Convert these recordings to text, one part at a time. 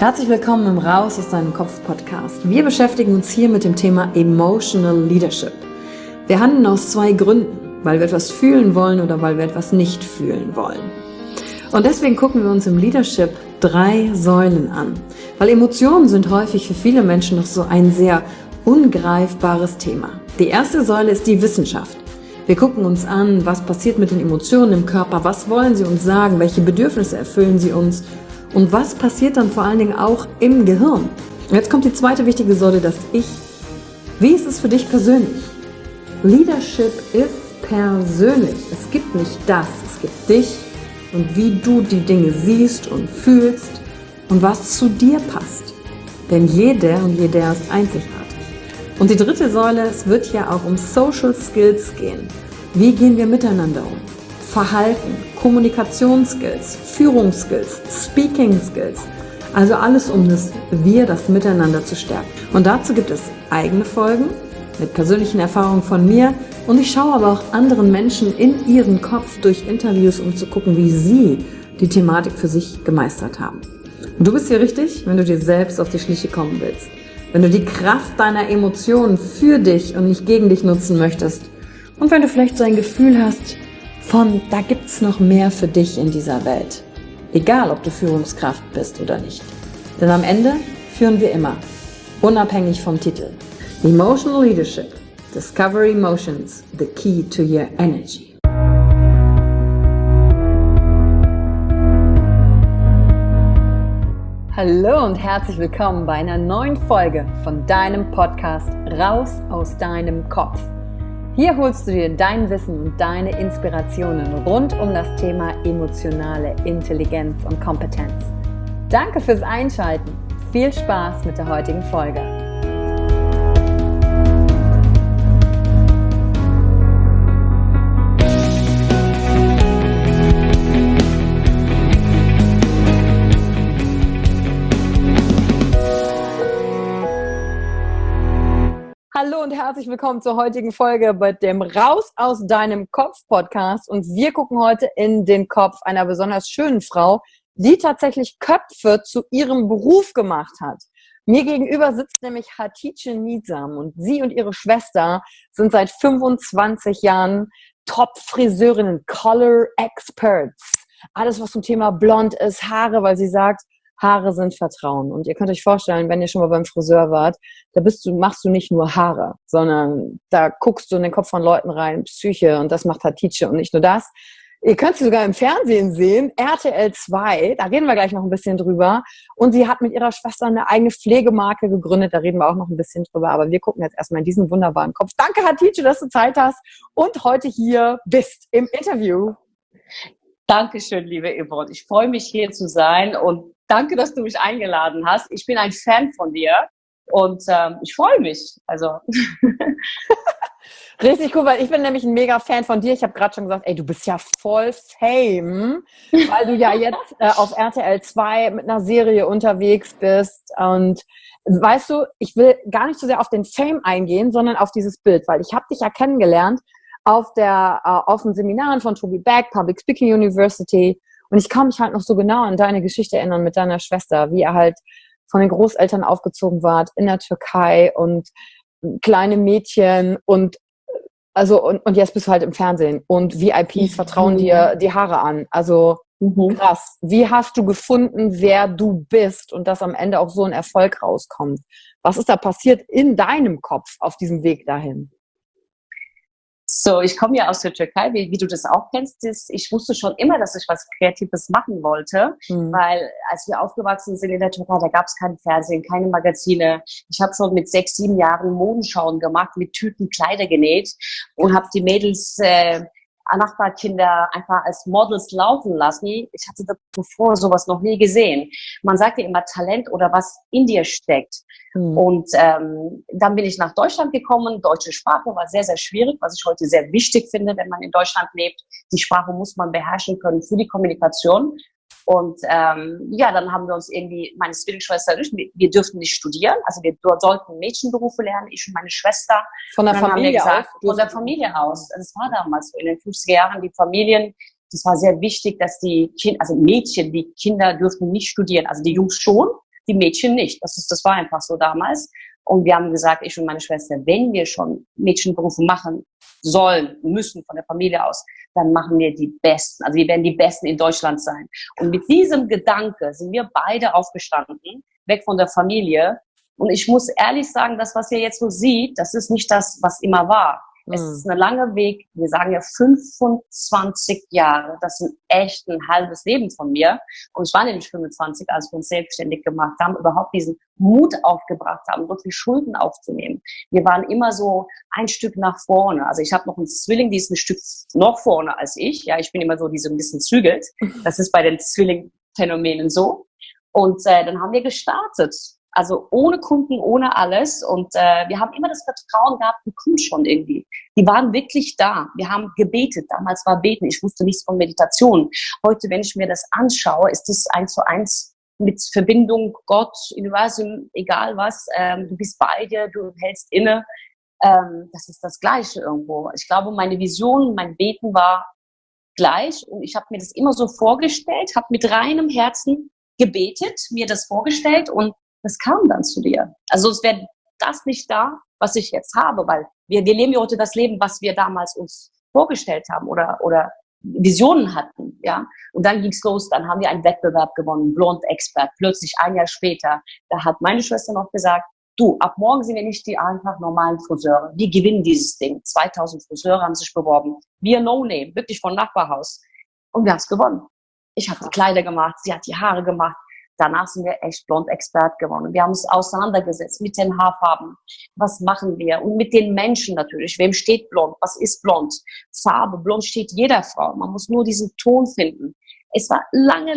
Herzlich willkommen im Raus aus deinem Kopf Podcast. Wir beschäftigen uns hier mit dem Thema Emotional Leadership. Wir handeln aus zwei Gründen, weil wir etwas fühlen wollen oder weil wir etwas nicht fühlen wollen. Und deswegen gucken wir uns im Leadership 3 Säulen an, weil Emotionen sind häufig für viele Menschen noch so ein sehr ungreifbares Thema. Die erste Säule ist die Wissenschaft. Wir gucken uns an, was passiert mit den Emotionen im Körper, was wollen sie uns sagen, welche Bedürfnisse erfüllen sie uns und was passiert dann vor allen Dingen auch im Gehirn. Und jetzt kommt die zweite wichtige Säule, das Ich. Wie ist es für dich persönlich? Leadership ist persönlich. Es gibt nicht das, es gibt dich und wie du die Dinge siehst und fühlst und was zu dir passt. Denn jeder und jeder ist einzigartig. Und die dritte Säule, es wird ja auch um Social Skills gehen. Wie gehen wir miteinander um? Verhalten, Kommunikationsskills, Führungsskills, Speaking Skills. Also alles um das Miteinander zu stärken. Und dazu gibt es eigene Folgen mit persönlichen Erfahrungen von mir. Und ich schaue aber auch anderen Menschen in ihren Kopf durch Interviews, um zu gucken, wie sie die Thematik für sich gemeistert haben. Und du bist hier richtig, wenn du dir selbst auf die Schliche kommen willst. Wenn du die Kraft deiner Emotionen für dich und nicht gegen dich nutzen möchtest. Und wenn du vielleicht so ein Gefühl hast, da gibt's noch mehr für dich in dieser Welt. Egal, ob du Führungskraft bist oder nicht. Denn am Ende führen wir immer, unabhängig vom Titel. Emotional Leadership. Discover Emotions, the key to your energy. Hallo und herzlich willkommen bei einer neuen Folge von deinem Podcast Raus aus deinem Kopf. Hier holst du dir dein Wissen und deine Inspirationen rund um das Thema emotionale Intelligenz und Kompetenz. Danke fürs Einschalten. Viel Spaß mit der heutigen Folge. Hallo und herzlich willkommen zur heutigen Folge bei dem Raus aus deinem Kopf Podcast. Und wir gucken heute in den Kopf einer besonders schönen Frau, die tatsächlich Köpfe zu ihrem Beruf gemacht hat. Mir gegenüber sitzt nämlich Hatice Nizam und sie und ihre Schwester sind seit 25 Jahren Top-Friseurinnen, Color Experts. Alles, was zum Thema Blond ist, Haare, weil sie sagt, Haare sind Vertrauen. Und ihr könnt euch vorstellen, wenn ihr schon mal beim Friseur wart, machst du nicht nur Haare, sondern da guckst du in den Kopf von Leuten rein, Psyche, und das macht Hatice und nicht nur das. Ihr könnt sie sogar im Fernsehen sehen, RTL 2, da reden wir gleich noch ein bisschen drüber. Und sie hat mit ihrer Schwester eine eigene Pflegemarke gegründet, da reden wir auch noch ein bisschen drüber. Aber wir gucken jetzt erstmal in diesen wunderbaren Kopf. Danke, Hatice, dass du Zeit hast und heute hier bist im Interview. Dankeschön, liebe Yvonne. Ich freue mich, hier zu sein und danke, dass du mich eingeladen hast. Ich bin ein Fan von dir und ich freue mich. Also richtig cool, weil ich bin nämlich ein mega Fan von dir. Ich habe gerade schon gesagt, ey, du bist ja voll Fame, weil du ja jetzt auf RTL 2 mit einer Serie unterwegs bist. Und weißt du, ich will gar nicht so sehr auf den Fame eingehen, sondern auf dieses Bild, weil ich habe dich ja kennengelernt auf den Seminaren von Toby Beck, Public Speaking University. Und ich kann mich halt noch so genau an deine Geschichte erinnern mit deiner Schwester, wie ihr halt von den Großeltern aufgezogen wart in der Türkei und kleine Mädchen und jetzt bist du halt im Fernsehen und VIPs vertrauen dir die Haare an. Also krass. Wie hast du gefunden, wer du bist und dass am Ende auch so ein Erfolg rauskommt? Was ist da passiert in deinem Kopf auf diesem Weg dahin? So, ich komme ja aus der Türkei, wie du das auch kennst. Ich wusste schon immer, dass ich was Kreatives machen wollte, weil als wir aufgewachsen sind in der Türkei, da gab es kein Fernsehen, keine Magazine. Ich habe schon mit 6, 7 Jahren Modenschauen gemacht, mit Tüten Kleider genäht und habe die Mädels, Nachbarkinder einfach als Models laufen lassen. Ich hatte davor sowas noch nie gesehen. Man sagt ja immer Talent oder was in dir steckt. Und dann bin ich nach Deutschland gekommen. Deutsche Sprache war sehr, sehr schwierig, was ich heute sehr wichtig finde, wenn man in Deutschland lebt. Die Sprache muss man beherrschen können für die Kommunikation. Und dann haben wir uns irgendwie, meine Zwillingsschwester und ich, wir dürften nicht studieren. Also wir sollten Mädchenberufe lernen, ich und meine Schwester. Von der Familie aus? Von der Familie aus. Also es war damals so in den 50er Jahren, die Familien, das war sehr wichtig, dass die Mädchen, die Kinder dürften nicht studieren. Also die Jungs schon, die Mädchen nicht. Das war einfach so damals. Und wir haben gesagt, ich und meine Schwester, wenn wir schon Mädchenberufe machen sollen, müssen von der Familie aus, dann machen wir die Besten. Also wir werden die Besten in Deutschland sein. Und mit diesem Gedanke sind wir beide aufgestanden, weg von der Familie. Und ich muss ehrlich sagen, das, was ihr jetzt so sieht, das ist nicht das, was immer war. Es ist ein langer Weg. Wir sagen ja 25 Jahre. Das ist echt ein halbes Leben von mir. Und ich war nämlich 25, als wir uns selbstständig gemacht haben, überhaupt diesen Mut aufgebracht haben, wirklich Schulden aufzunehmen. Wir waren immer so ein Stück nach vorne. Also ich habe noch einen Zwilling, die ist ein Stück noch vorne als ich. Ja, ich bin immer so, die so ein bisschen zügelt. Das ist bei den Zwilling-Phänomenen so. Und dann haben wir gestartet. Also ohne Kunden, ohne alles. Und wir haben immer das Vertrauen gehabt, die kommen schon irgendwie. Die waren wirklich da. Wir haben gebetet. Damals war Beten. Ich wusste nichts von Meditation. Heute, wenn ich mir das anschaue, ist das 1:1 mit Verbindung, Gott, Universum, egal was. Du bist bei dir, du hältst inne. Das ist das Gleiche irgendwo. Ich glaube, meine Vision, mein Beten war gleich. Und ich habe mir das immer so vorgestellt, habe mit reinem Herzen gebetet, mir das vorgestellt und das kam dann zu dir. Also es wäre das nicht da, was ich jetzt habe, weil wir leben ja heute das Leben, was wir damals uns vorgestellt haben oder Visionen hatten, ja. Und dann ging's los, dann haben wir einen Wettbewerb gewonnen, Blond Expert, plötzlich ein Jahr später. Da hat meine Schwester noch gesagt, du, ab morgen sind wir nicht die einfach normalen Friseure. Wir gewinnen dieses Ding. 2000 Friseure haben sich beworben. Wir No Name, wirklich von Nachbarhaus. Und wir haben es gewonnen. Ich habe die Kleider gemacht, sie hat die Haare gemacht. Danach sind wir echt Blond-Expert geworden. Wir haben uns auseinandergesetzt mit den Haarfarben. Was machen wir? Und mit den Menschen natürlich. Wem steht blond? Was ist blond? Farbe. Blond steht jeder Frau. Man muss nur diesen Ton finden. Es war lange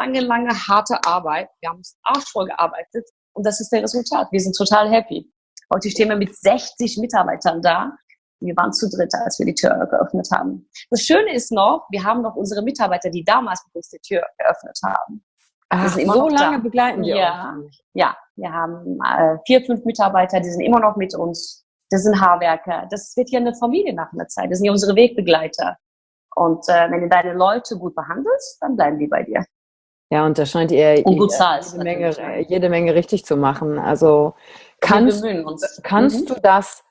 harte Arbeit. Wir haben uns arschvoll gearbeitet. Und das ist der Resultat. Wir sind total happy. Heute stehen wir mit 60 Mitarbeitern da. Wir waren zu dritt, als wir die Tür geöffnet haben. Das Schöne ist noch, wir haben noch unsere Mitarbeiter, die damals mit uns die Tür geöffnet haben. Ach, so lange begleiten die euch? Ja, wir haben 4, 5 Mitarbeiter, die sind immer noch mit uns. Das sind Haarwerker. Das wird ja eine Familie nach einer Zeit. Das sind ja unsere Wegbegleiter. Und wenn du deine Leute gut behandelst, dann bleiben die bei dir. Ja, und da scheint ihr jede Menge richtig zu machen. Also kannst du das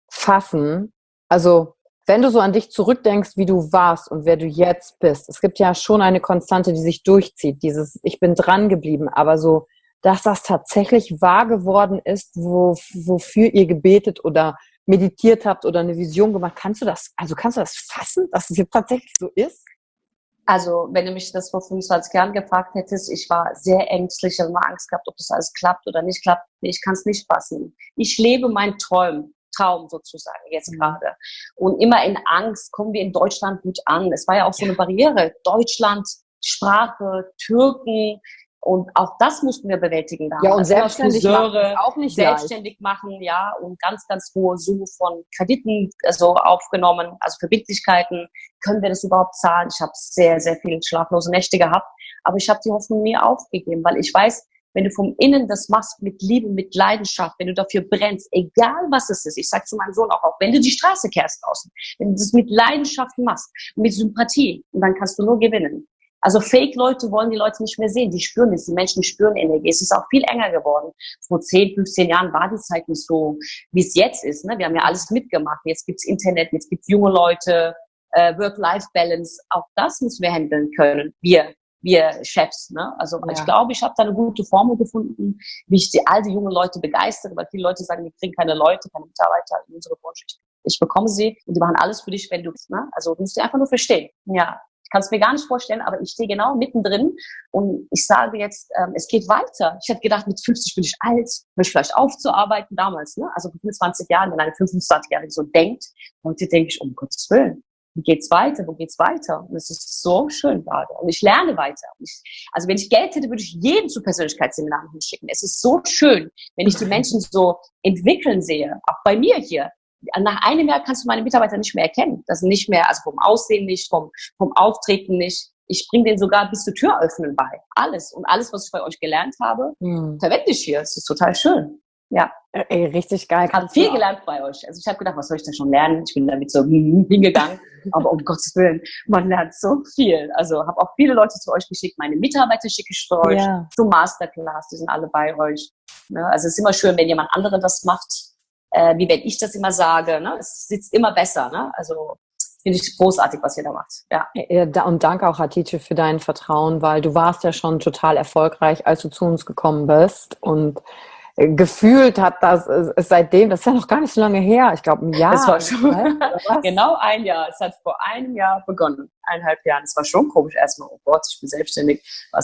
fassen? Also wenn du so an dich zurückdenkst, wie du warst und wer du jetzt bist, es gibt ja schon eine Konstante, die sich durchzieht, dieses ich bin dran geblieben, aber so, dass das tatsächlich wahr geworden ist, wofür ihr gebetet oder meditiert habt oder eine Vision gemacht, kannst du das fassen, dass es jetzt tatsächlich so ist? Also, wenn du mich das vor 25 Jahren gefragt hättest, ich war sehr ängstlich, ich habe immer Angst gehabt, ob das alles klappt oder nicht klappt. Nee, ich kann es nicht fassen. Ich lebe meinen Traum sozusagen jetzt gerade. Und immer in Angst, kommen wir in Deutschland gut an. Es war ja auch so eine Barriere. Deutschland, Sprache, Türken. Und auch das mussten wir bewältigen. Ja, und selbstständig machen ist auch nicht selbstständig machen, ja, und ganz hohe Summe von Krediten also aufgenommen, also Verbindlichkeiten. Können wir das überhaupt zahlen? Ich habe sehr viele schlaflose Nächte gehabt, aber ich habe die Hoffnung nie aufgegeben, weil ich weiß, wenn du vom Innen das machst mit Liebe, mit Leidenschaft, wenn du dafür brennst, egal was es ist, ich sage zu meinem Sohn auch, wenn du die Straße kehrst draußen, wenn du das mit Leidenschaft machst, mit Sympathie, und dann kannst du nur gewinnen. Also Fake-Leute wollen die Leute nicht mehr sehen, die spüren es, die Menschen spüren Energie. Es ist auch viel enger geworden. Vor 10, 15 Jahren war die Zeit nicht so, wie es jetzt ist. Ne? Wir haben ja alles mitgemacht. Jetzt gibt's Internet, jetzt gibt's junge Leute, Work-Life-Balance. Auch das müssen wir handeln können, wir Chefs. Ne? Also Ich glaube, ich habe da eine gute Formel gefunden, wie ich all die jungen Leute begeistere, weil viele Leute sagen, wir kriegen keine Leute, keine Mitarbeiter in unsere Branche. Ich bekomme sie und die machen alles für dich, wenn du bist. Ne? Also du musst sie einfach nur verstehen. Ja. Ich kann es mir gar nicht vorstellen, aber ich stehe genau mittendrin und ich sage jetzt, es geht weiter. Ich hätte gedacht, mit 50 bin ich alt, mich vielleicht aufzuarbeiten damals, ne? Also vor 25 Jahren, wenn eine 25-Jährige so denkt, heute denke ich, um Gottes Willen, wie geht's weiter, wo geht's weiter? Und es ist so schön gerade. Und ich lerne weiter. Also wenn ich Geld hätte, würde ich jeden zu Persönlichkeitsseminaren hinschicken. Es ist so schön, wenn ich die Menschen so entwickeln sehe, auch bei mir hier. Nach einem Jahr kannst du meine Mitarbeiter nicht mehr erkennen. Das sind nicht mehr, also vom Aussehen nicht, vom Auftreten nicht. Ich bringe denen sogar bis zur Tür öffnen bei. Alles. Und alles, was ich bei euch gelernt habe, verwende ich hier. Es ist total schön. Ja. Ey, richtig geil. Ich habe viel gelernt bei euch. Also ich habe gedacht, was soll ich da schon lernen? Ich bin damit so hingegangen. Aber um Gottes Willen, man lernt so viel. Also habe auch viele Leute zu euch geschickt. Meine Mitarbeiter schicke ich zu euch, zum Masterclass. Die sind alle bei euch. Ne? Also es ist immer schön, wenn jemand andere das macht, wie wenn ich das immer sage. Ne? Es sitzt immer besser. Ne? Also finde ich großartig, was ihr da macht. Ja. Und danke auch, Hatice, für dein Vertrauen, weil du warst ja schon total erfolgreich, als du zu uns gekommen bist. Und gefühlt hat das seitdem, das ist ja noch gar nicht so lange her, ich glaube ein Jahr. Es war schon genau ein Jahr. Es hat vor einem Jahr begonnen, 1,5 Jahren. Es war schon komisch erstmal, oh Gott, ich bin selbstständig.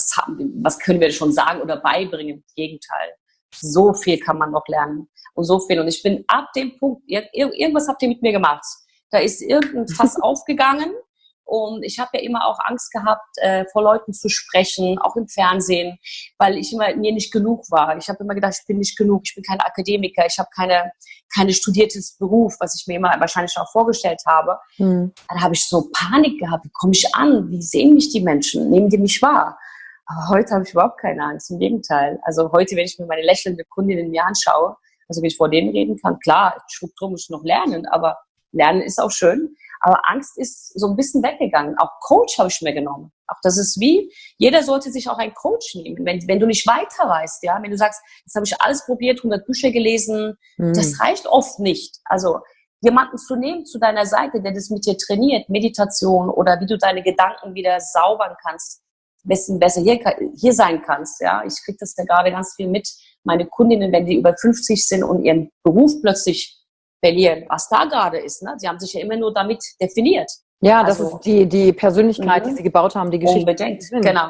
Was können wir schon sagen oder beibringen? Im Gegenteil. So viel kann man noch lernen und so viel. Und ich bin ab dem Punkt, irgendwas habt ihr mit mir gemacht. Da ist irgendein Fass aufgegangen. Und ich habe ja immer auch Angst gehabt, vor Leuten zu sprechen, auch im Fernsehen, weil ich immer mir nicht genug war. Ich habe immer gedacht, ich bin nicht genug, ich bin kein Akademiker, ich habe keine studiertes Beruf, was ich mir immer wahrscheinlich auch vorgestellt habe. Dann habe ich so Panik gehabt, wie komme ich an, wie sehen mich die Menschen, nehmen die mich wahr? Aber heute habe ich überhaupt keine Angst, im Gegenteil. Also heute, wenn ich mir meine lächelnde Kundin in mir anschaue, also wenn ich vor denen reden kann, klar, Struktur muss ich noch lernen, aber Lernen ist auch schön. Aber Angst ist so ein bisschen weggegangen. Auch Coach habe ich mir genommen. Auch das ist jeder sollte sich auch einen Coach nehmen. Wenn du nicht weiter weißt, ja, wenn du sagst, jetzt habe ich alles probiert, 100 Bücher gelesen, das reicht oft nicht. Also jemanden zu nehmen zu deiner Seite, der das mit dir trainiert, Meditation oder wie du deine Gedanken wieder saubern kannst, bisschen besser hier sein kannst, ja. Ich kriege das ja gerade ganz viel mit. Meine Kundinnen, wenn die über 50 sind und ihren Beruf plötzlich verlieren, was da gerade ist. Ne? Sie haben sich ja immer nur damit definiert. Ja, das ist die Persönlichkeit, die sie gebaut haben, die Geschichte. Unbedingt, genau.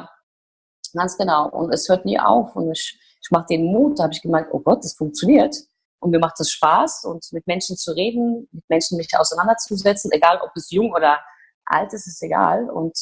Ganz genau. Und es hört nie auf. Und ich mache den Mut, da habe ich gemeint, oh Gott, das funktioniert. Und mir macht es Spaß, und mit Menschen zu reden, mit Menschen mich auseinanderzusetzen, egal ob es jung oder alt ist, ist egal. Und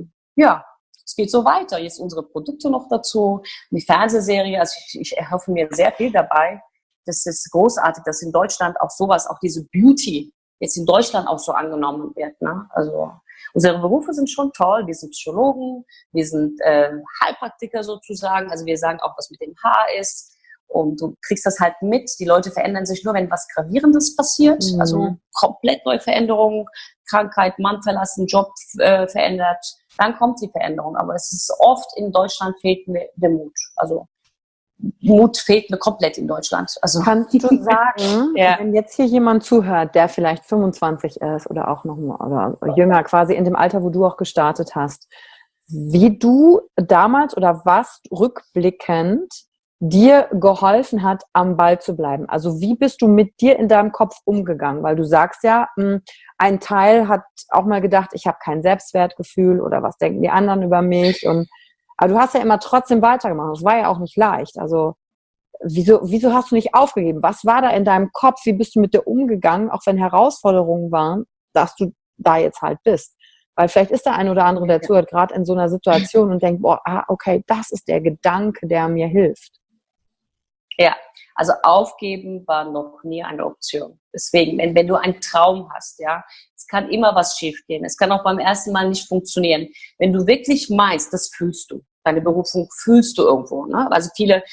es geht so weiter. Jetzt unsere Produkte noch dazu, die Fernsehserie, also ich erhoffe mir sehr viel dabei. Das ist großartig, dass in Deutschland auch sowas, auch diese Beauty jetzt in Deutschland auch so angenommen wird. Ne? Also unsere Berufe sind schon toll. Wir sind Psychologen, wir sind Heilpraktiker sozusagen. Also wir sagen auch, was mit dem Haar ist. Und du kriegst das halt mit. Die Leute verändern sich nur, wenn was Gravierendes passiert. Also komplett neue Veränderungen, Krankheit, Mann verlassen, Job verändert. Dann kommt die Veränderung. Aber es ist oft in Deutschland fehlt mir der Mut. Also Mut fehlt mir komplett in Deutschland. Also kannst du sagen, wenn jetzt hier jemand zuhört, der vielleicht 25 ist oder auch noch oder jünger, quasi in dem Alter, wo du auch gestartet hast, wie du damals oder was rückblickend dir geholfen hat, am Ball zu bleiben? Also wie bist du mit dir in deinem Kopf umgegangen? Weil du sagst ja, ein Teil hat auch mal gedacht, ich habe kein Selbstwertgefühl oder was denken die anderen über mich, aber du hast ja immer trotzdem weitergemacht. Das war ja auch nicht leicht. Also wieso hast du nicht aufgegeben? Was war da in deinem Kopf? Wie bist du mit dir umgegangen, auch wenn Herausforderungen waren, dass du da jetzt halt bist? Weil vielleicht ist der ein oder andere, der zuhört, gerade in so einer Situation und denkt, okay, das ist der Gedanke, der mir hilft. Ja, also aufgeben war noch nie eine Option. Deswegen, wenn du einen Traum hast, ja, es kann immer was schiefgehen. Es kann auch beim ersten Mal nicht funktionieren. Wenn du wirklich meinst, das fühlst du. Deine Berufung fühlst du irgendwo. Ne? Also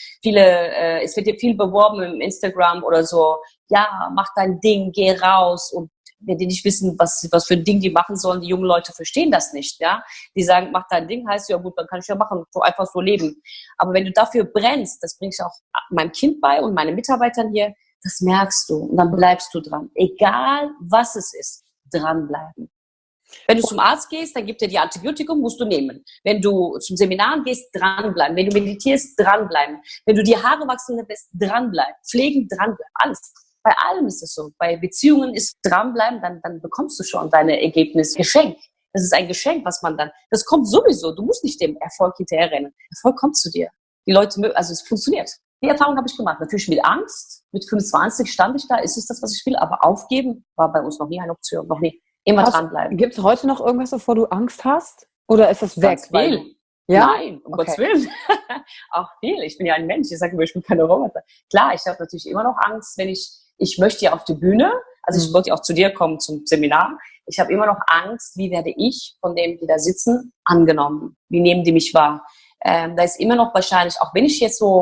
es wird dir viel beworben im Instagram oder so. Ja, mach dein Ding, geh raus. Und wenn die nicht wissen, was für ein Ding die machen sollen, die jungen Leute verstehen das nicht. Ja, die sagen, mach dein Ding, heißt ja gut, dann kann ich ja machen, so einfach so leben. Aber wenn du dafür brennst, das bringe ich auch meinem Kind bei und meinen Mitarbeitern hier, das merkst du und dann bleibst du dran. Egal was es ist, dranbleiben. Wenn du zum Arzt gehst, dann gibt er dir Antibiotikum, musst du nehmen. Wenn du zum Seminar gehst, dranbleiben. Wenn du meditierst, dranbleiben. Wenn du die Haare wachsen lässt, dranbleiben. Pflegen, dranbleiben. Alles. Bei allem ist es so. Bei Beziehungen ist dranbleiben, dann bekommst du schon deine Ergebnisse. Geschenk. Das ist ein Geschenk, das kommt sowieso. Du musst nicht dem Erfolg hinterherrennen. Erfolg kommt zu dir. Die Leute, also es funktioniert. Die Erfahrung habe ich gemacht. Natürlich mit Angst. Mit 25 stand ich da. Ist es das, was ich will? Aber aufgeben war bei uns noch nie eine Option. Noch nie. Immer dranbleiben. Gibt es heute noch irgendwas, wovor du Angst hast? Oder ist das weg? Ganz viel. Ja? Nein, um Gottes Willen. Auch viel. Ich bin ja ein Mensch. Ich sage immer, ich bin keine Roboter. Klar, ich habe natürlich immer noch Angst, wenn ich möchte ja auf die Bühne. Also ich wollte ja auch zu dir kommen zum Seminar. Ich habe immer noch Angst, wie werde ich von denen, die da sitzen, angenommen? Wie nehmen die mich wahr? Da ist immer noch wahrscheinlich, auch wenn ich jetzt so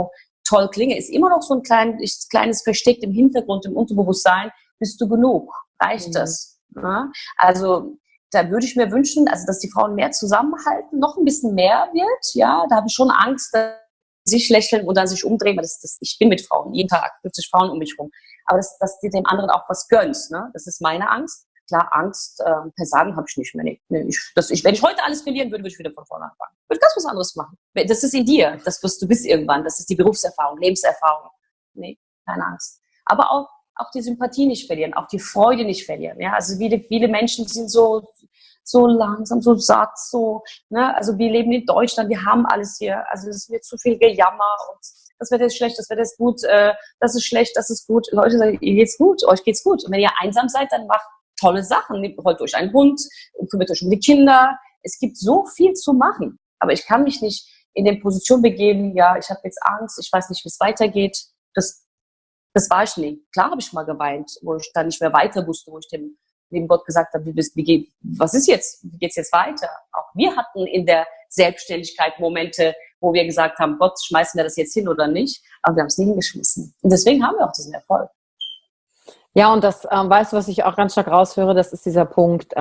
toll klinge, ist immer noch so ein kleines Versteck im Hintergrund, im Unterbewusstsein. Bist du genug? Reicht das? Ja? Also da würde ich mir wünschen, also dass die Frauen mehr zusammenhalten, noch ein bisschen mehr wird. Ja, da habe ich schon Angst, dass sie sich lächeln und dann sich umdrehen. Weil ich bin mit Frauen, jeden Tag 50 Frauen um mich rum. Aber dass du dem anderen auch was gönnst, ne? Das ist meine Angst. Klar, Angst, Versagen habe ich nicht mehr. Nee, wenn ich heute alles verlieren würde, würde ich wieder von vorne anfangen. Ich würde ganz was anderes machen. Das ist in dir, das wirst du bis irgendwann. Das ist die Berufserfahrung, Lebenserfahrung. Nee, keine Angst. Aber auch die Sympathie nicht verlieren, auch die Freude nicht verlieren. Ja, also viele Menschen sind so langsam, so satt, ne? Also wir leben in Deutschland, wir haben alles hier. Also es wird zu viel Gejammer und das wird jetzt schlecht, das wird jetzt gut, das ist schlecht, das ist gut. Leute sagen, ihr geht's gut, euch geht's gut. Und wenn ihr einsam seid, dann macht tolle Sachen. Holt euch einen Hund, kümmert euch um die Kinder. Es gibt so viel zu machen. Aber ich kann mich nicht in den Position begeben, ja, ich habe jetzt Angst, ich weiß nicht, wie es weitergeht. Das war ich nie. Klar habe ich mal geweint, wo ich dann nicht mehr weiter wusste, wo ich dem lieben Gott gesagt habe, was ist jetzt? Wie geht's jetzt weiter? Auch wir hatten in der Selbstständigkeit Momente, wo wir gesagt haben, Gott, schmeißen wir das jetzt hin oder nicht? Aber wir haben es nie hingeschmissen. Und deswegen haben wir auch diesen Erfolg. Ja, und das, weißt du, was ich auch ganz stark raushöre, das ist dieser Punkt,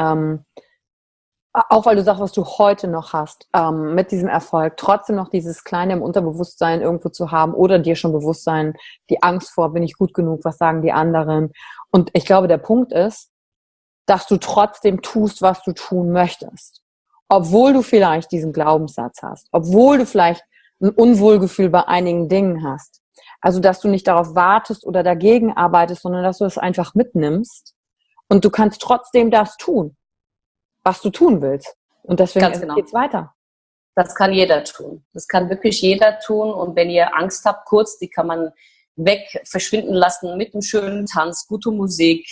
auch weil du sagst, was du heute noch hast, mit diesem Erfolg, trotzdem noch dieses Kleine im Unterbewusstsein irgendwo zu haben oder dir schon bewusst sein, die Angst vor, bin ich gut genug, was sagen die anderen? Und ich glaube, der Punkt ist, dass du trotzdem tust, was du tun möchtest. Obwohl du vielleicht diesen Glaubenssatz hast, obwohl du vielleicht ein Unwohlgefühl bei einigen Dingen hast. Also, dass du nicht darauf wartest oder dagegen arbeitest, sondern dass du es einfach mitnimmst und du kannst trotzdem das tun, was du tun willst. Und deswegen geht's weiter. Das kann jeder tun. Das kann wirklich jeder tun. Und wenn ihr Angst habt, kurz, die kann man verschwinden lassen mit einem schönen Tanz, gute Musik,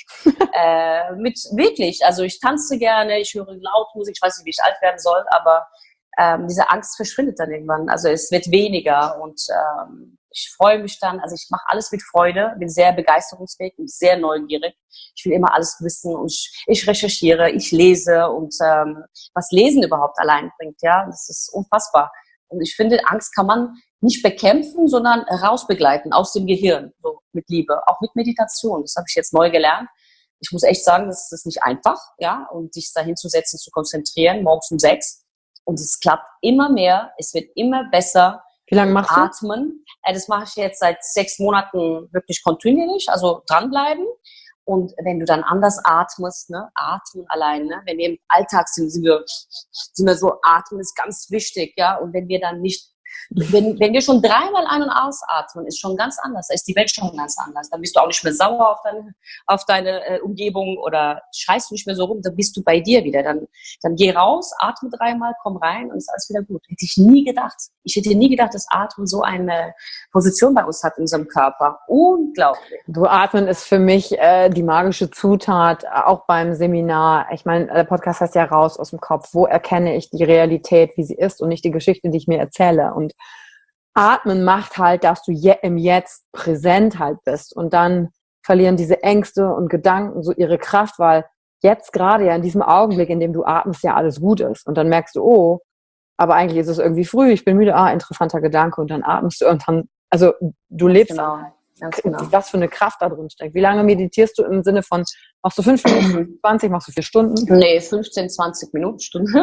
wirklich, also ich tanze gerne, ich höre laut Musik, ich weiß nicht, wie ich alt werden soll, aber diese Angst verschwindet dann irgendwann, also es wird weniger und ich freue mich dann, also ich mache alles mit Freude, bin sehr begeisterungsfähig und sehr neugierig, ich will immer alles wissen und ich recherchiere, ich lese und was Lesen überhaupt allein bringt, ja, das ist unfassbar und ich finde, Angst kann man nicht bekämpfen, sondern rausbegleiten aus dem Gehirn, so mit Liebe, auch mit Meditation. Das habe ich jetzt neu gelernt. Ich muss echt sagen, das ist nicht einfach, ja, und sich da hinzusetzen, zu konzentrieren, morgens um 6. Und es klappt immer mehr, es wird immer besser. Wie lange machst du? Atmen. Das mache ich jetzt seit 6 Monaten wirklich kontinuierlich, also dranbleiben. Und wenn du dann anders atmest, ne, atmen allein, ne, wenn wir im Alltag sind wir so, atmen ist ganz wichtig, ja, und wenn wir dann nicht wenn wir schon 3-mal ein- und ausatmen, ist schon ganz anders. Da ist die Welt schon ganz anders. Dann bist du auch nicht mehr sauer auf deine Umgebung oder schreist du nicht mehr so rum, dann bist du bei dir wieder. Dann geh raus, atme 3-mal, komm rein und ist alles wieder gut. Hätte ich nie gedacht. Ich hätte nie gedacht, dass Atmen so eine Position bei uns hat in unserem Körper. Unglaublich. Du, Atmen ist für mich die magische Zutat, auch beim Seminar. Ich meine, der Podcast heißt ja raus aus dem Kopf. Wo erkenne ich die Realität, wie sie ist und nicht die Geschichte, die ich mir erzähle? Und Atmen macht halt, dass du im Jetzt präsent halt bist. Und dann verlieren diese Ängste und Gedanken so ihre Kraft, weil jetzt gerade ja in diesem Augenblick, in dem du atmest, ja alles gut ist. Und dann merkst du, oh, aber eigentlich ist es irgendwie früh, ich bin müde, interessanter Gedanke. Und dann atmest du und dann, also du lebst Genau. Was für eine Kraft da drin steckt. Wie lange meditierst du im Sinne von, machst du 5 Minuten, 20, machst du 4 Stunden? Nee, 15, 20 Minuten, Stunden.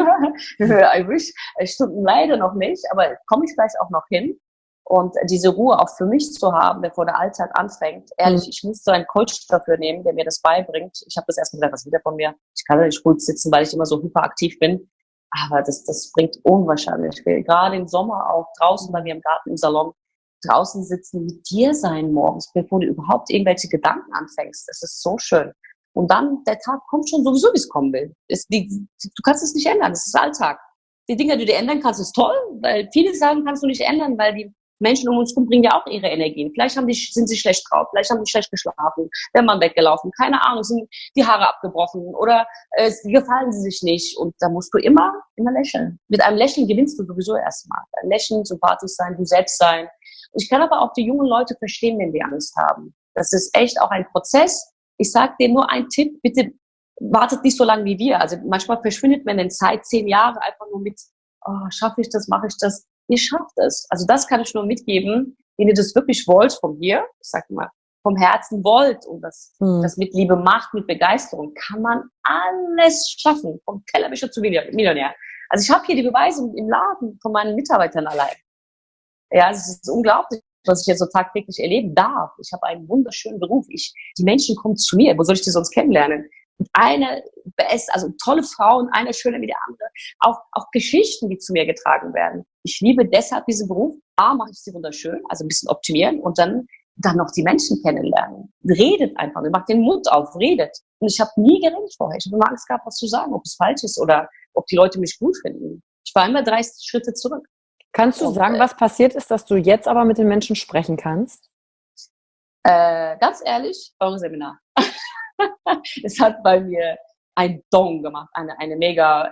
I wish. Stunden leider noch nicht, aber komme ich gleich auch noch hin. Und diese Ruhe auch für mich zu haben, bevor der Alltag anfängt. Ehrlich, ich muss so einen Coach dafür nehmen, der mir das beibringt. Ich habe das erstmal gesagt, was wieder von mir? Ich kann nicht gut sitzen, weil ich immer so hyperaktiv bin. Aber das bringt unwahrscheinlich viel. Gerade im Sommer auch draußen bei mir im Garten, im Salon, draußen sitzen, mit dir sein morgens, bevor du überhaupt irgendwelche Gedanken anfängst. Das ist so schön. Und dann, der Tag kommt schon sowieso, wie es kommen will. Du kannst es nicht ändern, das ist Alltag. Die Dinge, die du ändern kannst, ist toll, weil viele Sachen kannst du nicht ändern, weil die Menschen um uns herum bringen ja auch ihre Energien. Vielleicht sind sie schlecht drauf, vielleicht haben sie schlecht geschlafen, der Mann weggelaufen, keine Ahnung, sind die Haare abgebrochen oder gefallen sie sich nicht. Und da musst du immer lächeln. Mit einem Lächeln gewinnst du sowieso erstmal. Ein Lächeln, sympathisch sein, du selbst sein. Ich kann aber auch die jungen Leute verstehen, wenn die Angst haben. Das ist echt auch ein Prozess. Ich sage denen nur einen Tipp, bitte wartet nicht so lange wie wir. Also manchmal verschwindet man in Zeit 10 Jahre einfach nur mit, schaffe ich das, mache ich das. Ihr schafft es. Also das kann ich nur mitgeben. wenn ihr das wirklich wollt von mir, ich sag mal, vom Herzen wollt und das mit Liebe macht, mit Begeisterung, kann man alles schaffen, vom Tellerwäscher zu Millionär. Also ich habe hier die Beweise im Laden von meinen Mitarbeitern allein. Ja, es ist unglaublich, was ich jetzt so tagtäglich erleben darf. Ich habe einen wunderschönen Beruf. Die Menschen kommen zu mir. Wo soll ich die sonst kennenlernen? Und also tolle Frauen, eine schöner wie die andere. Auch Geschichten, die zu mir getragen werden. Ich liebe deshalb diesen Beruf. Mache ich sie wunderschön, also ein bisschen optimieren und dann noch die Menschen kennenlernen. Redet einfach, macht den Mund auf, redet. Und ich habe nie geredet vorher. Ich habe immer Angst gehabt, was zu sagen, ob es falsch ist oder ob die Leute mich gut finden. Ich war immer 30 Schritte zurück. Kannst du sagen, was passiert ist, dass du jetzt aber mit den Menschen sprechen kannst? Ganz ehrlich, eure Seminar. Es hat bei mir ein Dong gemacht, eine mega,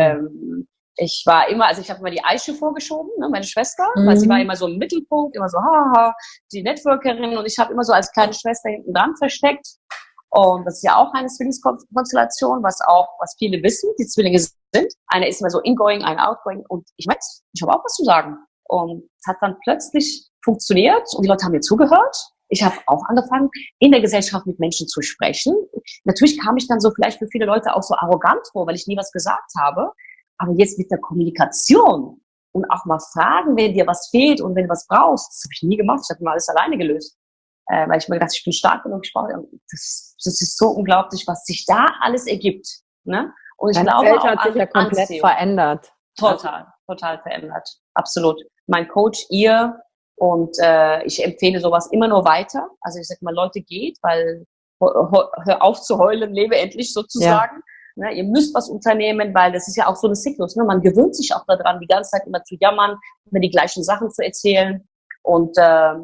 ich habe immer die Aische vorgeschoben, ne, meine Schwester, weil sie war immer so im Mittelpunkt, immer so, haha, die Networkerin, und ich habe immer so als kleine Schwester hinten dran versteckt. Und das ist ja auch eine Zwillingskonstellation, was viele wissen, die Zwillinge sind. Einer ist immer so ingoing, einer outgoing, und ich habe auch was zu sagen. Und es hat dann plötzlich funktioniert und die Leute haben mir zugehört. Ich habe auch angefangen, in der Gesellschaft mit Menschen zu sprechen. Natürlich kam ich dann so vielleicht für viele Leute auch so arrogant vor, weil ich nie was gesagt habe. Aber jetzt mit der Kommunikation und auch mal fragen, wenn dir was fehlt und wenn du was brauchst, das habe ich nie gemacht. Ich habe immer alles alleine gelöst. Weil ich mir gedacht, ich bin stark genug. Das ist so unglaublich, was sich da alles ergibt. Ne? Und ich glaube, Welt hat sich ja komplett verändert. Total verändert. Absolut. Mein Coach, ihr, und ich empfehle sowas immer nur weiter. Also ich sag mal, Leute, geht, weil hör auf zu heulen, lebe endlich sozusagen. Ja. Ne, ihr müsst was unternehmen, weil das ist ja auch so ein Zyklus. Ne? Man gewöhnt sich auch daran, die ganze Zeit immer zu jammern, immer die gleichen Sachen zu erzählen. Und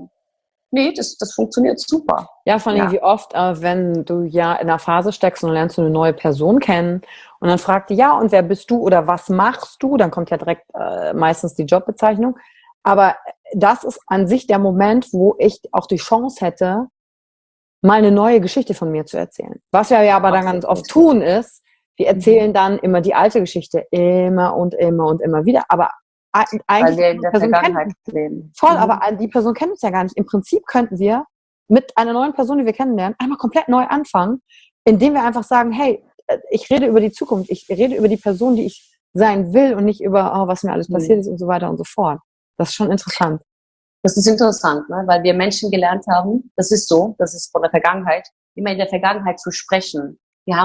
das funktioniert super. Ja, vor allem wie oft, wenn du ja in einer Phase steckst und dann lernst du eine neue Person kennen und dann fragt die, ja, und wer bist du oder was machst du? Dann kommt ja direkt meistens die Jobbezeichnung. Aber das ist an sich der Moment, wo ich auch die Chance hätte, mal eine neue Geschichte von mir zu erzählen. Was wir ja aber dann ganz oft tun ist, wir erzählen dann immer die alte Geschichte immer und immer und immer wieder, aber eigentlich weil wir in der Vergangenheit leben. Voll, aber die Person kennt uns ja gar nicht. Im Prinzip könnten wir mit einer neuen Person, die wir kennenlernen, einmal komplett neu anfangen, indem wir einfach sagen, hey, ich rede über die Zukunft, ich rede über die Person, die ich sein will und nicht über, was mir alles passiert ist und so weiter und so fort. Das ist schon interessant. Das ist interessant, ne? Weil wir Menschen gelernt haben, das ist von der Vergangenheit, immer in der Vergangenheit zu sprechen.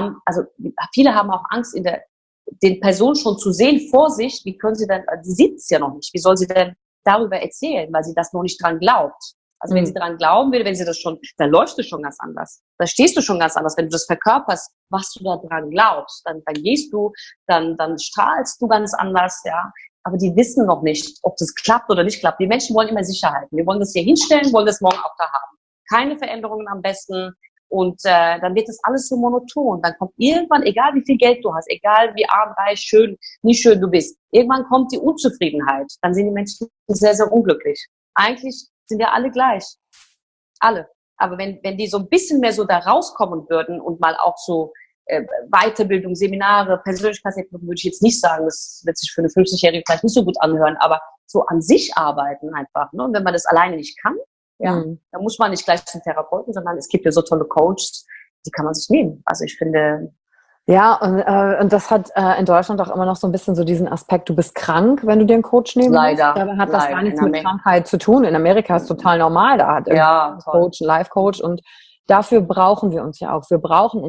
Viele haben auch Angst, den Person schon zu sehen vor sich. Wie können sie denn, sie sieht es ja noch nicht, wie soll sie denn darüber erzählen, weil sie das noch nicht dran glaubt. Also wenn sie dran glauben will, dann läuft es schon ganz anders. Da stehst du schon ganz anders, wenn du das verkörperst, was du da dran glaubst. Dann gehst du, dann strahlst du ganz anders, ja. Aber die wissen noch nicht, ob das klappt oder nicht klappt. Die Menschen wollen immer Sicherheiten. Wir wollen das hier hinstellen, wollen das morgen auch da haben. Keine Veränderungen am besten. Und dann wird das alles so monoton. Dann kommt irgendwann, egal wie viel Geld du hast, egal wie arm, reich, schön, nicht schön du bist, irgendwann kommt die Unzufriedenheit. Dann sind die Menschen sehr, sehr unglücklich. Eigentlich sind ja alle gleich. Alle. Aber wenn die so ein bisschen mehr so da rauskommen würden und mal auch so Weiterbildung, Seminare, Persönlichkeitsentwicklung würde ich jetzt nicht sagen, das wird sich für eine 50-Jährige vielleicht nicht so gut anhören, aber so an sich arbeiten einfach. Ne? Und wenn man das alleine nicht kann, dann muss man nicht gleich zum Therapeuten, sondern es gibt ja so tolle Coaches, die kann man sich nehmen. Also ich finde... Ja, und das hat in Deutschland auch immer noch so ein bisschen so diesen Aspekt, du bist krank, wenn du dir einen Coach nehmen musst. Dabei hat das gar nichts mit Krankheit zu tun. In Amerika ist es total normal, da hat ein Coach, ein Life-Coach, und dafür brauchen wir uns ja auch. Wir brauchen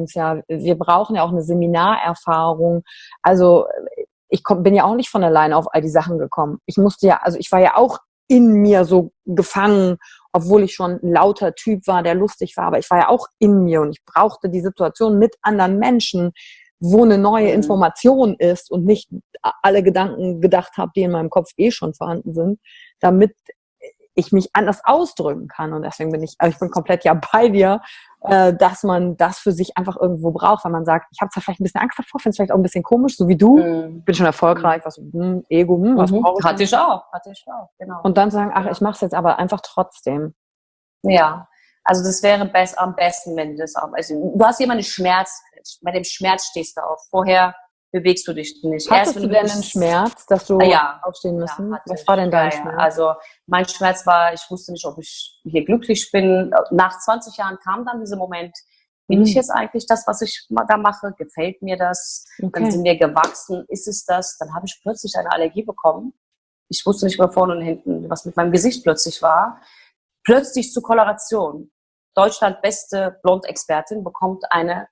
ja auch eine Seminarerfahrung. Also bin ja auch nicht von alleine auf all die Sachen gekommen. Ich war ja auch in mir so gefangen, obwohl ich schon ein lauter Typ war, der lustig war, aber ich war ja auch in mir und ich brauchte die Situation mit anderen Menschen, wo eine neue Information ist und nicht alle Gedanken gedacht habe, die in meinem Kopf schon vorhanden sind, damit ich mich anders ausdrücken kann. Und deswegen bin ich komplett ja bei dir, dass man das für sich einfach irgendwo braucht, weil man sagt, ich habe zwar vielleicht ein bisschen Angst davor, finde es vielleicht auch ein bisschen komisch, so wie du, bin schon erfolgreich, Ego, was brauche ich? Hatte ich auch, genau. Und dann sagen, ich mache es jetzt aber einfach trotzdem. Ja, also das wäre am besten, wenn du das auch, also du hast jemanden Schmerz, bei dem Schmerz stehst du auf. Vorher bewegst du dich nicht. Hattest du denn einen Schmerz, dass du aufstehen müssen? Was war denn dein Schmerz? Also mein Schmerz war, ich wusste nicht, ob ich hier glücklich bin. Nach 20 Jahren kam dann dieser Moment, bin ich jetzt eigentlich das, was ich da mache? Gefällt mir das? Okay. Dann sind wir gewachsen. Ist es das? Dann habe ich plötzlich eine Allergie bekommen. Ich wusste nicht mehr vorne und hinten, was mit meinem Gesicht plötzlich war. Plötzlich zur Koloration. Deutschland beste Blond-Expertin bekommt eine